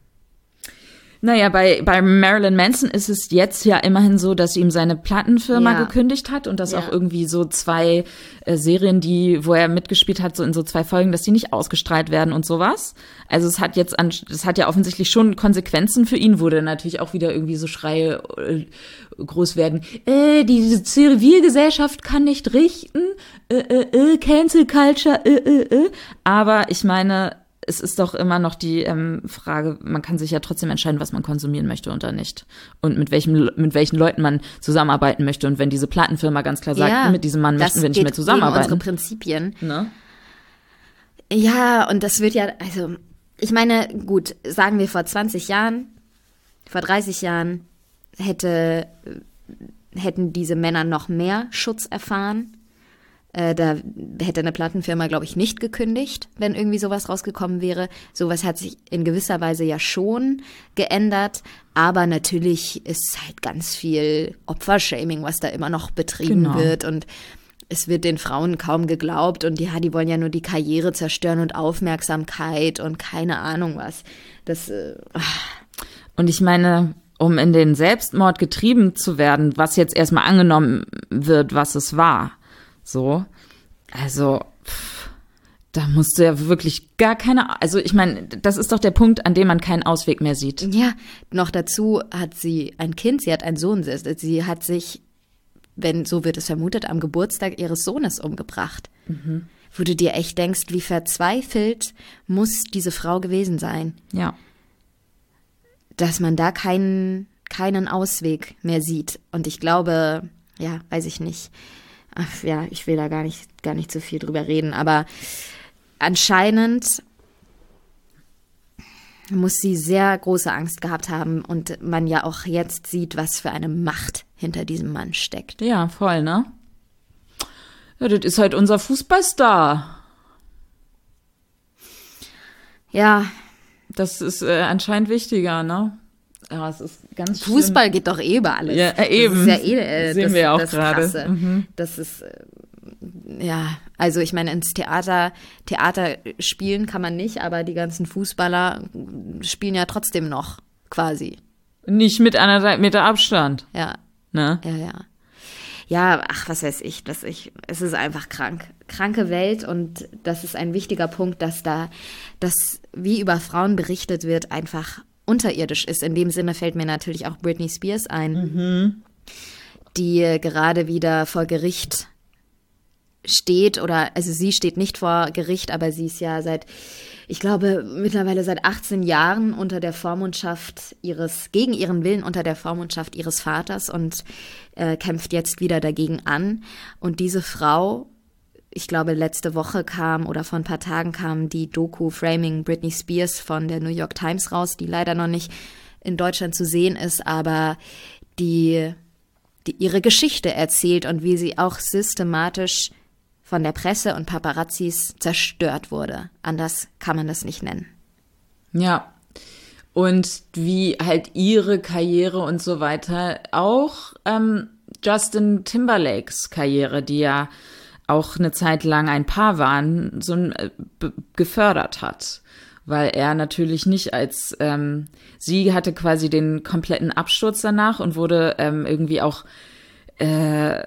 Naja, bei, bei Marilyn Manson ist es jetzt ja immerhin so, dass ihm seine Plattenfirma ja. gekündigt hat und dass ja. auch irgendwie so zwei äh, Serien, die, wo er mitgespielt hat, so in so zwei Folgen, dass die nicht ausgestrahlt werden und sowas. Also es hat jetzt, an, es hat ja offensichtlich schon Konsequenzen für ihn, wo dann natürlich auch wieder irgendwie so Schreie äh, groß werden. Äh, die Zivilgesellschaft kann nicht richten, äh, äh, äh, Cancel Culture, äh, äh, äh. Aber ich meine, es ist doch immer noch die ähm, Frage, man kann sich ja trotzdem entscheiden, was man konsumieren möchte oder nicht. Und mit welchem, mit welchen Leuten man zusammenarbeiten möchte. Und wenn diese Plattenfirma ganz klar sagt, ja, mit diesem Mann möchten wir nicht mehr zusammenarbeiten. Das geht gegen unsere Prinzipien. Ne? Ja, und das wird ja, also, ich meine, gut, sagen wir vor zwanzig Jahren, vor dreißig Jahren hätte, hätten diese Männer noch mehr Schutz erfahren. Äh, da hätte eine Plattenfirma, glaube ich, nicht gekündigt, wenn irgendwie sowas rausgekommen wäre. Sowas hat sich in gewisser Weise ja schon geändert. Aber natürlich ist halt ganz viel Opfershaming, was da immer noch betrieben genau. wird. Und es wird den Frauen kaum geglaubt. Und ja, die wollen ja nur die Karriere zerstören und Aufmerksamkeit und keine Ahnung was. Das. Äh, und ich meine, um in den Selbstmord getrieben zu werden, was jetzt erstmal angenommen wird, was es war. So, also pff, da musst du ja wirklich gar keine, also ich meine, das ist doch der Punkt, an dem man keinen Ausweg mehr sieht. Ja, noch dazu hat sie ein Kind, sie hat einen Sohn, sie hat sich, wenn so wird es vermutet, am Geburtstag ihres Sohnes umgebracht. Mhm. Wo du dir echt denkst, wie verzweifelt muss diese Frau gewesen sein. Ja. Dass man da keinen, keinen Ausweg mehr sieht. Und ich glaube, ja, weiß ich nicht. Ach ja, ich will da gar nicht, gar nicht so viel drüber reden, aber anscheinend muss sie sehr große Angst gehabt haben und man ja auch jetzt sieht, was für eine Macht hinter diesem Mann steckt. Ja, voll, ne? Ja, das ist halt unser Fußballstar. Ja. Das ist äh, anscheinend wichtiger, ne? Ja, es ist ganz Fußball schlimm. geht doch eh über alles. Ja, äh, eben. Das ist ja eh, äh, sehen das, wir ja auch das gerade. Krasse. Mhm. Das ist, äh, ja, also ich meine, ins Theater, Theater spielen kann man nicht, aber die ganzen Fußballer spielen ja trotzdem noch, quasi. Nicht mit anderthalb Meter Abstand. Ja. Ne? Ja, ja. Ja, ach, was weiß ich, dass ich, es ist einfach krank. Kranke Welt und das ist ein wichtiger Punkt, dass da, dass wie über Frauen berichtet wird, einfach unterirdisch ist. In dem Sinne fällt mir natürlich auch Britney Spears ein, mhm. die gerade wieder vor Gericht steht oder, also sie steht nicht vor Gericht, aber sie ist ja seit, ich glaube, mittlerweile seit achtzehn Jahren unter der Vormundschaft ihres, gegen ihren Willen unter der Vormundschaft ihres Vaters und äh, kämpft jetzt wieder dagegen an. Und diese Frau, ich glaube, letzte Woche kam oder vor ein paar Tagen kam die Doku Framing Britney Spears von der New York Times raus, die leider noch nicht in Deutschland zu sehen ist, aber die, die ihre Geschichte erzählt und wie sie auch systematisch von der Presse und Paparazzis zerstört wurde. Anders kann man das nicht nennen. Ja. und wie halt ihre Karriere und so weiter auch ähm, Justin Timberlakes Karriere, die ja auch eine Zeit lang ein Paar waren, so äh, b- gefördert hat. Weil er natürlich nicht als, ähm, sie hatte quasi den kompletten Absturz danach und wurde ähm, irgendwie auch äh,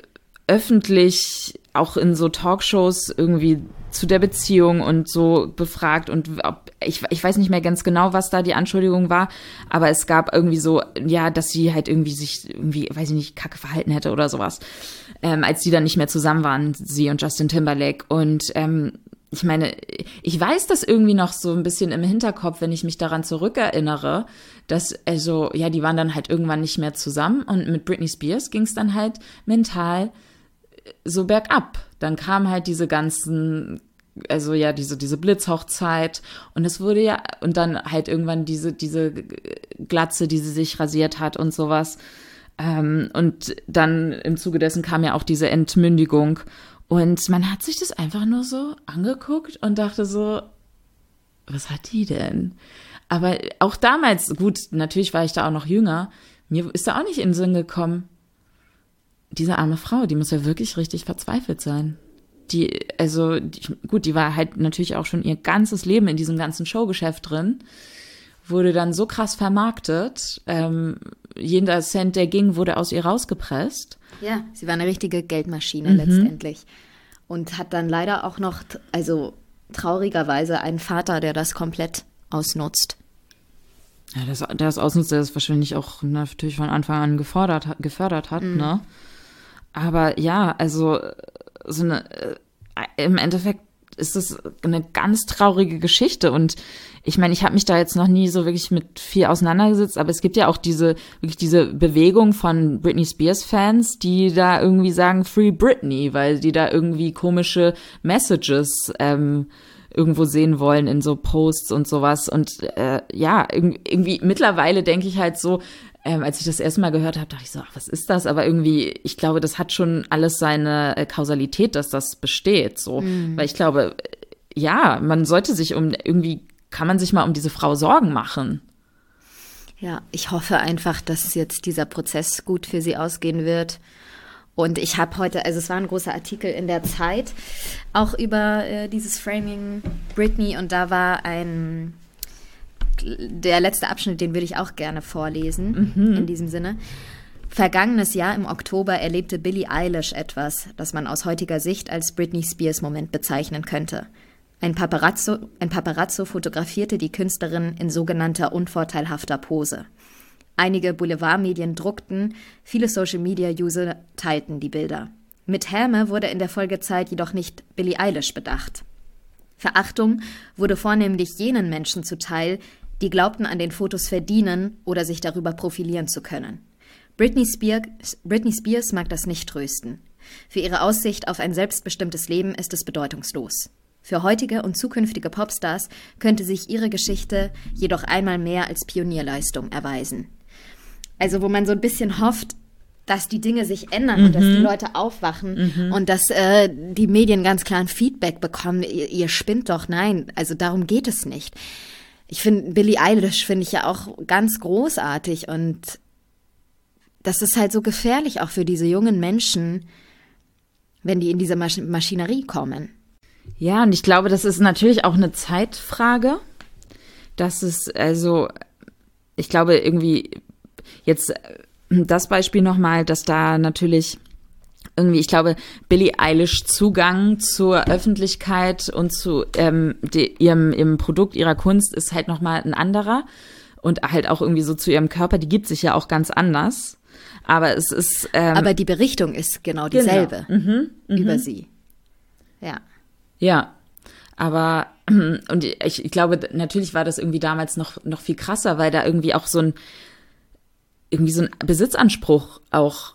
öffentlich auch in so Talkshows irgendwie zu der Beziehung und so befragt und ob, ich, ich weiß nicht mehr ganz genau, was da die Anschuldigung war, aber es gab irgendwie so, ja, dass sie halt irgendwie sich irgendwie, weiß ich nicht, kacke verhalten hätte oder sowas, ähm, als die dann nicht mehr zusammen waren, sie und Justin Timberlake. Und ähm, ich meine, ich weiß das irgendwie noch so ein bisschen im Hinterkopf, wenn ich mich daran zurückerinnere, dass, also, ja, die waren dann halt irgendwann nicht mehr zusammen und mit Britney Spears ging es dann halt mental so bergab. Dann kamen halt diese ganzen, also ja, diese, diese Blitzhochzeit und es wurde ja, und dann halt irgendwann diese, diese Glatze, die sie sich rasiert hat und sowas. Ähm, und dann im Zuge dessen kam ja auch diese Entmündigung. Und man hat sich das einfach nur so angeguckt und dachte so, was hat die denn? Aber auch damals, gut, natürlich war ich da auch noch jünger, mir ist da auch nicht in den Sinn gekommen, diese arme Frau, die muss ja wirklich richtig verzweifelt sein. Die, also, die, gut, die war halt natürlich auch schon ihr ganzes Leben in diesem ganzen Showgeschäft drin, wurde dann so krass vermarktet, ähm, jeder Cent, der ging, wurde aus ihr rausgepresst. Ja, sie war eine richtige Geldmaschine Mhm. letztendlich. Und hat dann leider auch noch, also traurigerweise, einen Vater, der das komplett ausnutzt. Ja, das, das ausnutzt, der das wahrscheinlich auch natürlich von Anfang an gefordert, hat- gefördert hat, Mhm. ne? Aber ja, also so eine, äh, im Endeffekt ist das eine ganz traurige Geschichte und ich meine, ich habe mich da jetzt noch nie so wirklich mit viel auseinandergesetzt, aber es gibt ja auch diese, wirklich diese Bewegung von Britney Spears Fans, die da irgendwie sagen Free Britney, weil die da irgendwie komische Messages ähm, irgendwo sehen wollen in so Posts und sowas und äh, ja, irgendwie, irgendwie mittlerweile denke ich halt so, ähm, als ich das erste Mal gehört habe, dachte ich so, ach, was ist das? Aber irgendwie, ich glaube, das hat schon alles seine äh, Kausalität, dass das besteht, so. Mhm. Weil ich glaube, äh, ja, man sollte sich um, irgendwie kann man sich mal um diese Frau Sorgen machen. Ja, ich hoffe einfach, dass jetzt dieser Prozess gut für sie ausgehen wird. Und ich habe heute, also es war ein großer Artikel in der Zeit, auch über äh, dieses Framing Britney und da war ein, der letzte Abschnitt, den würde ich auch gerne vorlesen, Mhm. in diesem Sinne. Vergangenes Jahr im Oktober erlebte Billie Eilish etwas, das man aus heutiger Sicht als Britney Spears-Moment bezeichnen könnte. Ein Paparazzo, ein Paparazzo fotografierte die Künstlerin in sogenannter unvorteilhafter Pose. Einige Boulevardmedien druckten, viele Social-Media-User teilten die Bilder. Mit Häme wurde in der Folgezeit jedoch nicht Billie Eilish bedacht. Verachtung wurde vornehmlich jenen Menschen zuteil, die glaubten, an den Fotos verdienen oder sich darüber profilieren zu können. Britney Spears, Britney Spears mag das nicht trösten. Für ihre Aussicht auf ein selbstbestimmtes Leben ist es bedeutungslos. Für heutige und zukünftige Popstars könnte sich ihre Geschichte jedoch einmal mehr als Pionierleistung erweisen. Also wo man so ein bisschen hofft, dass die Dinge sich ändern und dass die Leute aufwachen und dass äh, die Medien ganz klar ein Feedback bekommen, ihr, ihr spinnt doch, nein, also darum geht es nicht. Ich finde, Billie Eilish finde ich ja auch ganz großartig und das ist halt so gefährlich auch für diese jungen Menschen, wenn die in diese Masch- Maschinerie kommen. Ja, und ich glaube, das ist natürlich auch eine Zeitfrage. Das ist also, ich glaube irgendwie jetzt das Beispiel nochmal, dass da natürlich irgendwie, ich glaube, Billie Eilish Zugang zur Öffentlichkeit und zu ähm, de, ihrem, ihrem Produkt, ihrer Kunst ist halt nochmal ein anderer und halt auch irgendwie so zu ihrem Körper, die gibt sich ja auch ganz anders. Aber es ist ähm, Aber die Berichtung ist genau dieselbe genau. Mhm, mhm. über sie. Ja. Ja, aber und ich, ich glaube, natürlich war das irgendwie damals noch noch viel krasser, weil da irgendwie auch so ein irgendwie so ein Besitzanspruch auch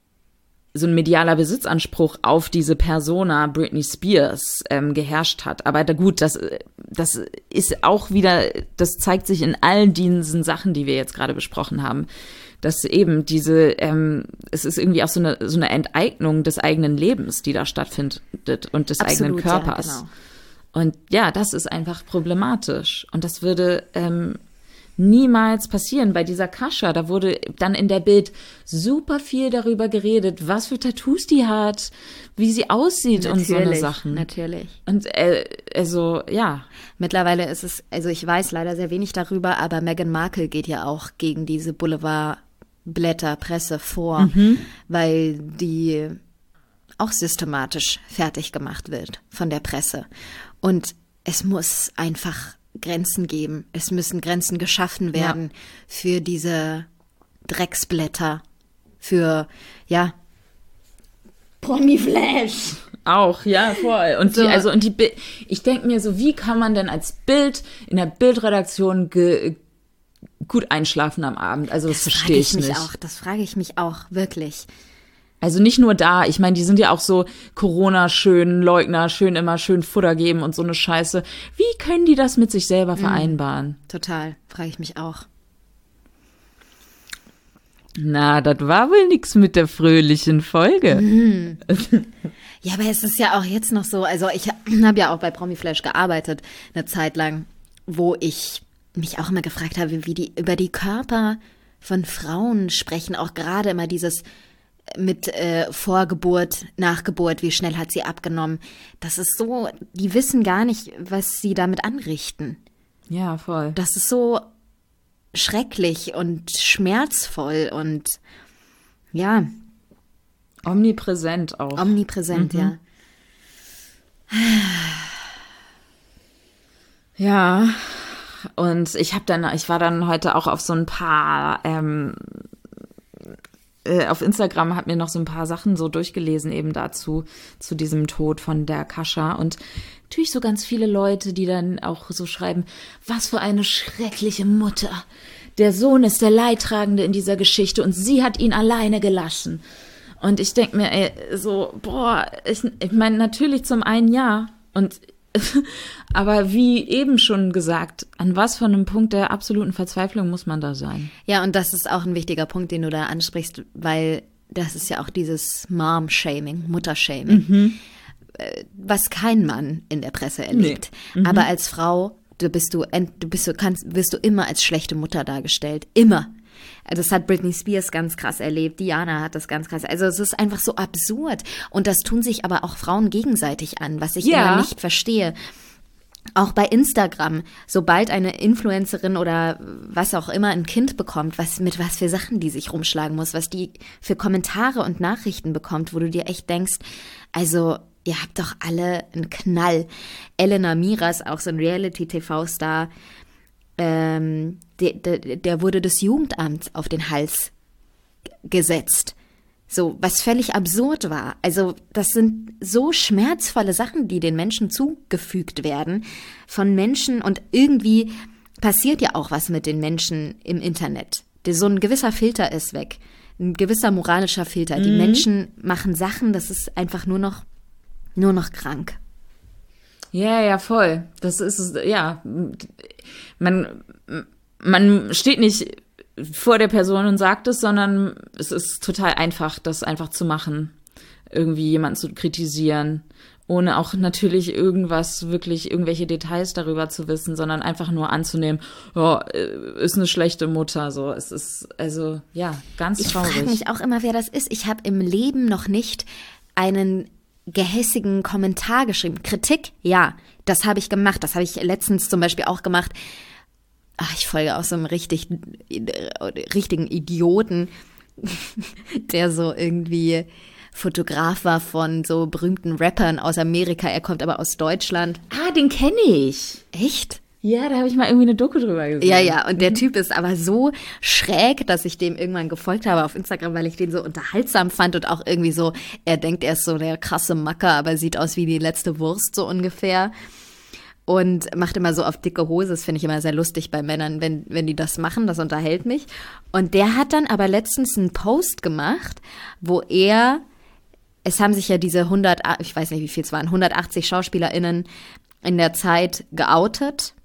so ein medialer Besitzanspruch auf diese Persona Britney Spears ähm, geherrscht hat. Aber da gut, das das ist auch wieder, das zeigt sich in allen diesen Sachen, die wir jetzt gerade besprochen haben, dass eben diese, ähm, es ist irgendwie auch so eine so eine Enteignung des eigenen Lebens, die da stattfindet und des Absolut, eigenen Körpers. ja, genau. Und ja, das ist einfach problematisch. Und das würde ähm, niemals passieren. Bei dieser Kascha, da wurde dann in der Bild super viel darüber geredet, was für Tattoos die hat, wie sie aussieht natürlich, und so eine Sachen. Natürlich. Und äh, also, ja. Mittlerweile ist es, also ich weiß leider sehr wenig darüber, aber Meghan Markle geht ja auch gegen diese Boulevardblätterpresse vor, mhm. weil die auch systematisch fertig gemacht wird von der Presse. Und es muss einfach Grenzen geben. Es müssen Grenzen geschaffen werden ja. für diese Drecksblätter, für, ja, Promi-Flash. Auch, ja, voll. Und so. die, also, und die, ich denke mir so, wie kann man denn als Bild in der Bildredaktion ge, gut einschlafen am Abend? Also, das, das verstehe ich nicht. Auch, das frage ich mich auch, wirklich. Also nicht nur da, ich meine, die sind ja auch so Corona schön, Leugner, schön immer schön Futter geben und so eine Scheiße. Wie können die das mit sich selber vereinbaren? Mm, total, frage ich mich auch. Na, das war wohl nix mit der fröhlichen Folge. Mm. Ja, aber es ist ja auch jetzt noch so, also ich habe ja auch bei Promiflash gearbeitet, eine Zeit lang, wo ich mich auch immer gefragt habe, wie die über die Körper von Frauen sprechen, auch gerade immer dieses mit äh, Vorgeburt, Nachgeburt, wie schnell hat sie abgenommen. Das ist so, die wissen gar nicht, was sie damit anrichten. Ja, voll. Das ist so schrecklich und schmerzvoll und ja. Omnipräsent auch. Omnipräsent, mhm. ja. Ja, und ich habe dann, ich war dann heute auch auf so ein paar ähm, auf Instagram, habe mir noch so ein paar Sachen so durchgelesen eben dazu, zu diesem Tod von der Kascha und natürlich so ganz viele Leute, die dann auch so schreiben, was für eine schreckliche Mutter. Der Sohn ist der Leidtragende in dieser Geschichte und sie hat ihn alleine gelassen. Und ich denke mir, ey, so, boah, ich, ich meine natürlich zum einen ja und aber wie eben schon gesagt, an was für einem Punkt der absoluten Verzweiflung muss man da sein? Ja, und das ist auch ein wichtiger Punkt, den du da ansprichst, weil das ist ja auch dieses Mom-Shaming, Muttershaming, mhm. was kein Mann in der Presse erlebt. Nee. Mhm. Aber als Frau, du bist du, du bist du kannst, wirst du immer als schlechte Mutter dargestellt, immer. Also das hat Britney Spears ganz krass erlebt, Diana hat das ganz krass. Also es ist einfach so absurd. Und das tun sich aber auch Frauen gegenseitig an, was ich ja. immer nicht verstehe. Auch bei Instagram, sobald eine Influencerin oder was auch immer ein Kind bekommt, was mit was für Sachen die sich rumschlagen muss, was die für Kommentare und Nachrichten bekommt, wo du dir echt denkst, also ihr habt doch alle einen Knall. Elena Miras, auch so ein Reality-T V-Star, Ähm, der, der, der wurde des Jugendamts auf den Hals gesetzt. So, was völlig absurd war. Also, das sind so schmerzvolle Sachen, die den Menschen zugefügt werden von Menschen und irgendwie passiert ja auch was mit den Menschen im Internet. So ein gewisser Filter ist weg. Ein gewisser moralischer Filter. Mhm. Die Menschen machen Sachen, das ist einfach nur noch, nur noch krank. Ja, ja, voll. Das ist, ja, man, man steht nicht vor der Person und sagt es, sondern es ist total einfach, das einfach zu machen, irgendwie jemanden zu kritisieren, ohne auch natürlich irgendwas, wirklich irgendwelche Details darüber zu wissen, sondern einfach nur anzunehmen, oh, ist eine schlechte Mutter, so. Es ist, also, ja, ganz traurig. Ich frage mich auch immer, wer das ist. Ich habe im Leben noch nicht einen gehässigen Kommentar geschrieben. Kritik, ja, das habe ich gemacht. Das habe ich letztens zum Beispiel auch gemacht. Ach, ich folge auch so einem richtig, richtigen Idioten, der so irgendwie Fotograf war von so berühmten Rappern aus Amerika. Er kommt aber aus Deutschland. Ah, den kenne ich. Echt? Ja, da habe ich mal irgendwie eine Doku drüber gesehen. Ja, ja, und der Typ ist aber so schräg, dass ich dem irgendwann gefolgt habe auf Instagram, weil ich den so unterhaltsam fand und auch irgendwie so, er denkt, er ist so der krasse Macker, aber sieht aus wie die letzte Wurst so ungefähr. Und macht immer so auf dicke Hose, das finde ich immer sehr lustig bei Männern, wenn, wenn die das machen, das unterhält mich. Und der hat dann aber letztens einen Post gemacht, wo er, es haben sich ja diese hundert, ich weiß nicht, wie viel es waren, hundertachtzig SchauspielerInnen in der Zeit geoutet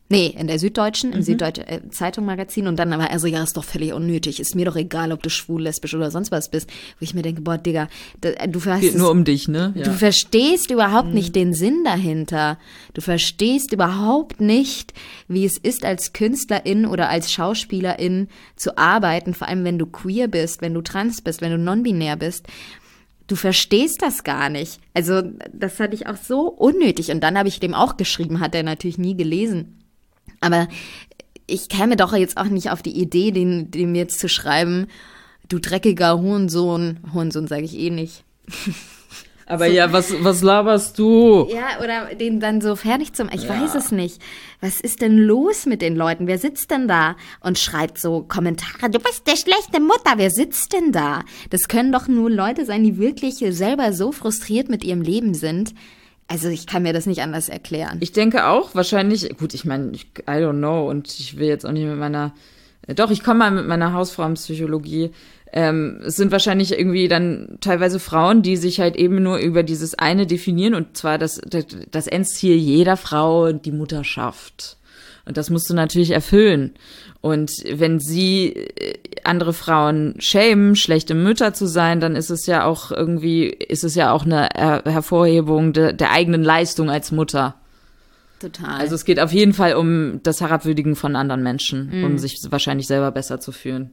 Nee, in der Süddeutschen, im Mhm. Süddeutsche äh, Zeitung Magazin. Und dann war er so, ja, ist doch völlig unnötig. Ist mir doch egal, ob du schwul, lesbisch oder sonst was bist. Wo ich mir denke, boah, Digga, da, du, Geht hast nur es, um dich, ne? du verstehst überhaupt nicht den Sinn dahinter. Du verstehst überhaupt nicht, wie es ist, als Künstlerin oder als Schauspielerin zu arbeiten. Vor allem, wenn du queer bist, wenn du trans bist, wenn du non-binär bist. Du verstehst das gar nicht. Also das fand ich auch so unnötig. Und dann habe ich dem auch geschrieben, hat er natürlich nie gelesen. Aber ich käme doch jetzt auch nicht auf die Idee, den, dem jetzt zu schreiben, du dreckiger Hurensohn. Hurensohn sage ich eh nicht. Aber so. ja, was, was laberst du? Ja, oder den dann so fertig zum, ich ja. weiß es nicht. Was ist denn los mit den Leuten? Wer sitzt denn da und schreibt so Kommentare? Du bist der schlechte Mutter. Wer sitzt denn da? Das können doch nur Leute sein, die wirklich selber so frustriert mit ihrem Leben sind. Also ich kann mir das nicht anders erklären. Ich denke auch, wahrscheinlich, gut, ich meine, I don't know und ich will jetzt auch nicht mit meiner, doch, ich komme mal mit meiner Hausfrauenpsychologie. Ähm, es sind wahrscheinlich irgendwie dann teilweise Frauen, die sich halt eben nur über dieses eine definieren und zwar das, das, das Endziel jeder Frau, die Mutterschaft. Und das musst du natürlich erfüllen. Und wenn sie andere Frauen schämen, schlechte Mütter zu sein, dann ist es ja auch irgendwie, ist es ja auch eine Hervorhebung de, der eigenen Leistung als Mutter. Total. Also es geht auf jeden Fall um das Herabwürdigen von anderen Menschen, mhm. um sich wahrscheinlich selber besser zu fühlen.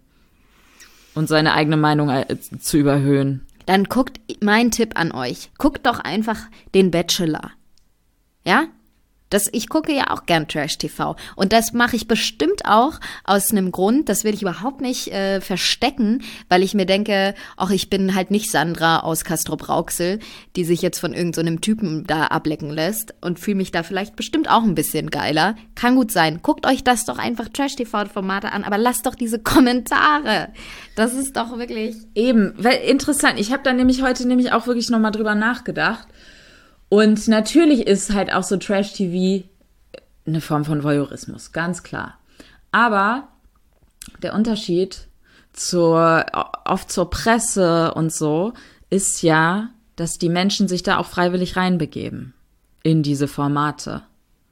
Und seine eigene Meinung zu überhöhen. Dann guckt, mein Tipp an euch, guckt doch einfach den Bachelor. Ja? Das, ich gucke ja auch gern Trash-T V. Und das mache ich bestimmt auch aus einem Grund, das will ich überhaupt nicht äh, verstecken, weil ich mir denke, ach, ich bin halt nicht Sandra aus Castrop-Rauxel, die sich jetzt von irgendeinem so Typen da ablecken lässt und fühle mich da vielleicht bestimmt auch ein bisschen geiler. Kann gut sein. Guckt euch das doch einfach Trash-T V-Formate an, aber lasst doch diese Kommentare. Das ist doch wirklich... Eben, weil interessant. Ich habe da nämlich heute nämlich auch wirklich nochmal drüber nachgedacht. Und natürlich ist halt auch so Trash-T V eine Form von Voyeurismus, ganz klar. Aber der Unterschied zur, oft zur Presse und so ist ja, dass die Menschen sich da auch freiwillig reinbegeben in diese Formate.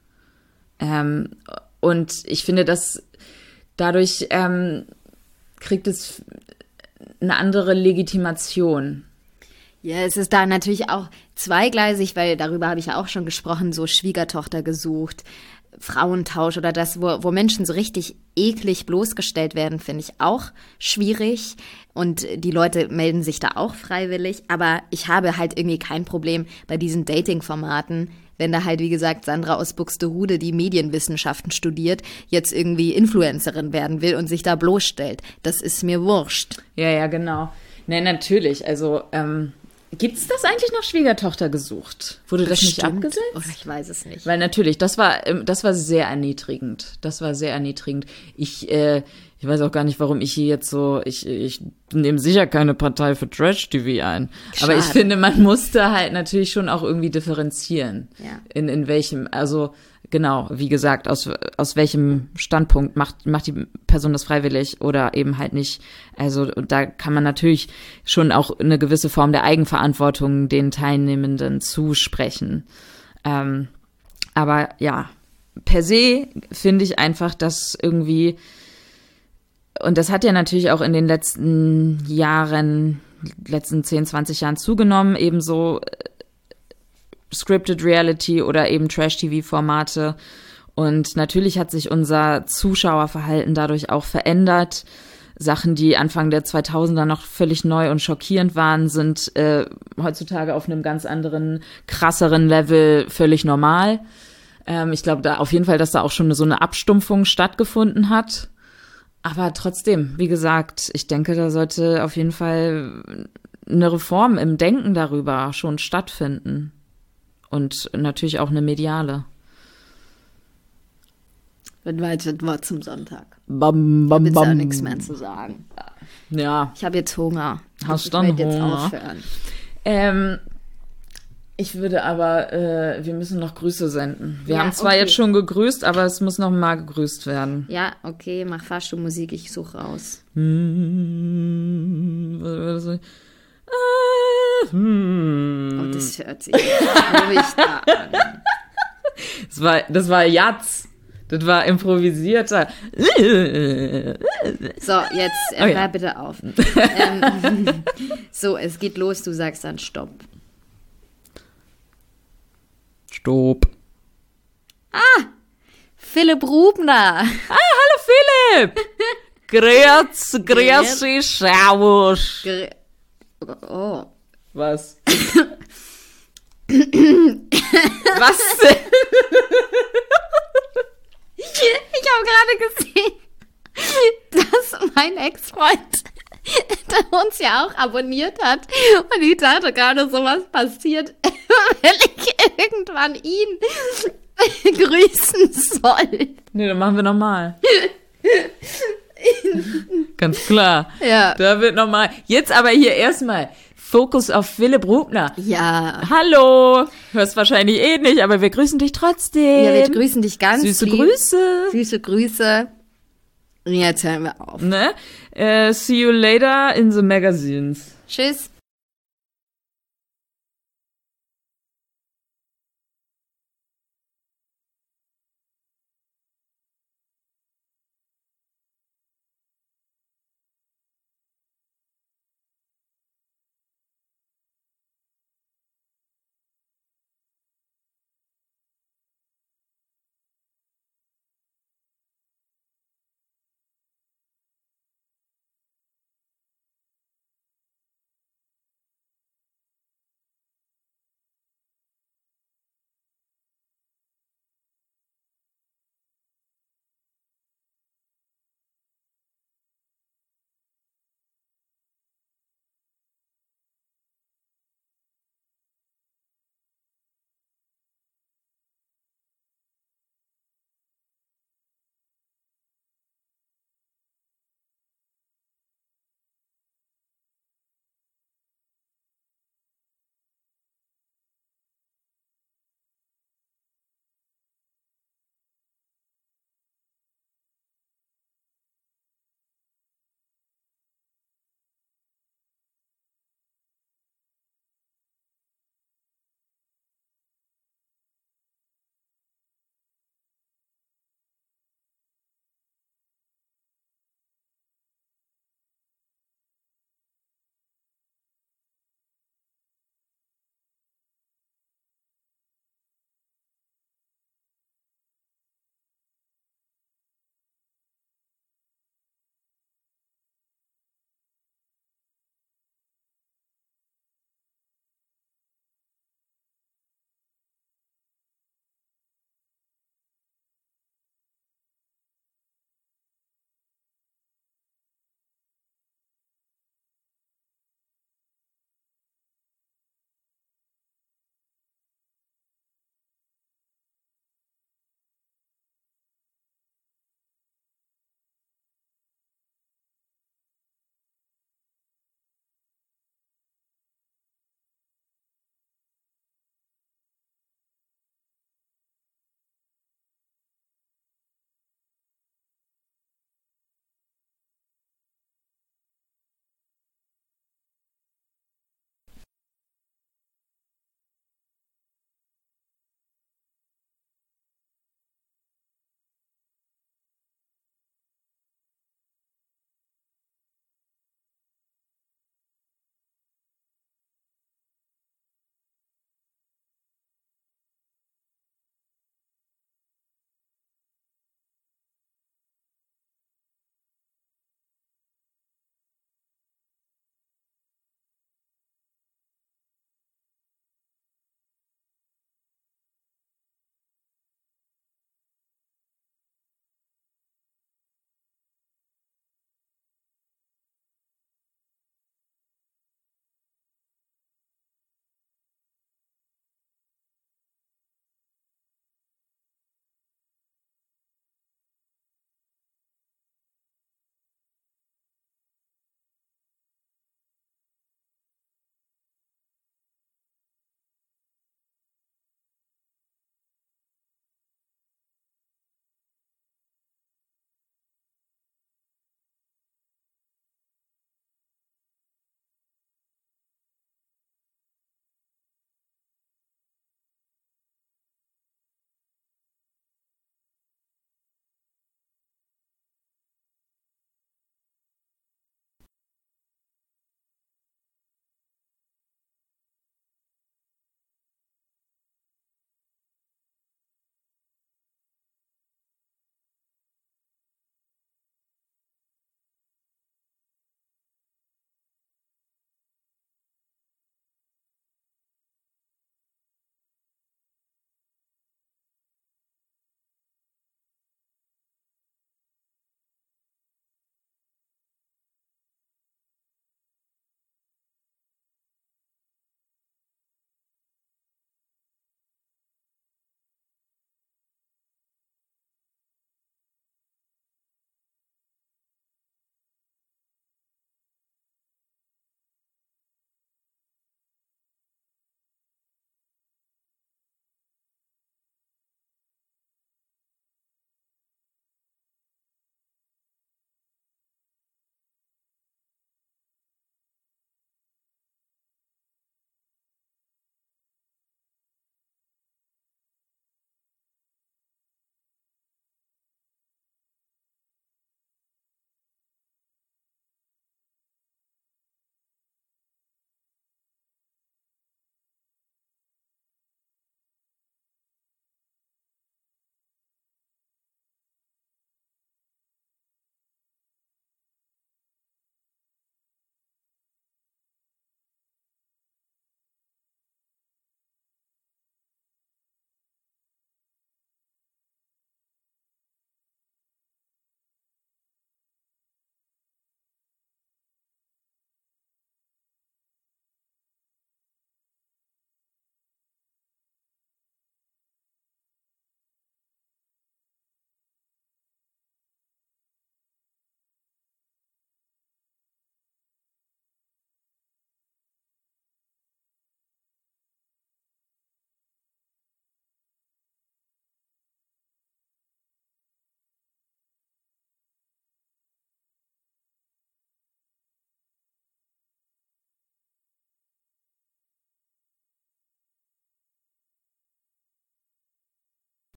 Ähm, und ich finde, dass dadurch ähm, kriegt es eine andere Legitimation. Ja, es ist da natürlich auch zweigleisig, weil darüber habe ich ja auch schon gesprochen, so Schwiegertochter gesucht, Frauentausch oder das, wo, wo Menschen so richtig eklig bloßgestellt werden, finde ich auch schwierig. Und die Leute melden sich da auch freiwillig. Aber ich habe halt irgendwie kein Problem bei diesen Dating-Formaten, wenn da halt, wie gesagt, Sandra aus Buxtehude, die Medienwissenschaften studiert, jetzt irgendwie Influencerin werden will und sich da bloßstellt. Das ist mir wurscht. Ja, ja, genau. Nee, natürlich. Also, ähm, gibt's das eigentlich noch Schwiegertochter gesucht? Wurde das nicht abgesetzt? Oh, ich weiß es nicht. Weil natürlich, das war, das war sehr erniedrigend. Das war sehr erniedrigend. Ich, äh, ich weiß auch gar nicht, warum ich hier jetzt so, ich, ich nehme sicher keine Partei für Trash-T V ein. Schade. Aber ich finde, man musste halt natürlich schon auch irgendwie differenzieren. Ja. In, in welchem, also, genau, wie gesagt, aus, aus welchem Standpunkt macht, macht die Person das freiwillig oder eben halt nicht. Also da kann man natürlich schon auch eine gewisse Form der Eigenverantwortung den Teilnehmenden zusprechen. Ähm, aber ja, per se finde ich einfach, dass irgendwie, und das hat ja natürlich auch in den letzten Jahren, letzten zehn, zwanzig Jahren zugenommen, ebenso Scripted Reality oder eben Trash-T V-Formate. Und natürlich hat sich unser Zuschauerverhalten dadurch auch verändert. Sachen, die Anfang der zweitausender noch völlig neu und schockierend waren, sind äh, heutzutage auf einem ganz anderen, krasseren Level völlig normal. Ähm, ich glaube da auf jeden Fall, dass da auch schon so eine Abstumpfung stattgefunden hat. Aber trotzdem, wie gesagt, ich denke, da sollte auf jeden Fall eine Reform im Denken darüber schon stattfinden. Und natürlich auch eine mediale. Wenn wir jetzt das Wort zum Sonntag. Bam, bam, ich habe jetzt bam. auch nichts mehr zu sagen. Ja. Ich habe jetzt Hunger. Hast ich dann werde jetzt Hunger? aufhören. Ähm, ich würde aber, äh, wir müssen noch Grüße senden. Wir Ja, haben zwar okay. jetzt schon gegrüßt, aber es muss noch mal gegrüßt werden. Ja, okay, mach Fahrstuhlmusik, ich suche raus. Hm, was war das? Ah, hm. Oh, das hört sich ruhig da an. Das war, das war Jatz. Das war improvisierter. So, jetzt äh, Oh ja. hör bitte auf. ähm, so, es geht los, du sagst dann Stopp. Stopp. Philipp Rubner. Ah, hallo Philipp. Grüß, grüß, servus. Gr- Oh. Was? Was denn? Ich habe gerade gesehen, dass mein Ex-Freund der uns ja auch abonniert hat. Und ich dachte gerade, sowas passiert, wenn ich irgendwann ihn grüßen soll. Nee, dann machen wir nochmal. Ganz klar. Ja. Da wird nochmal. Jetzt aber hier erstmal Fokus auf Philipp Rubner. Ja. Hallo. Hörst wahrscheinlich eh nicht, aber wir grüßen dich trotzdem. Ja, wir grüßen dich ganz Süße lieb. Grüße. Süße Grüße. Jetzt hören wir auf. Ne? Äh, see you later in the magazines. Tschüss.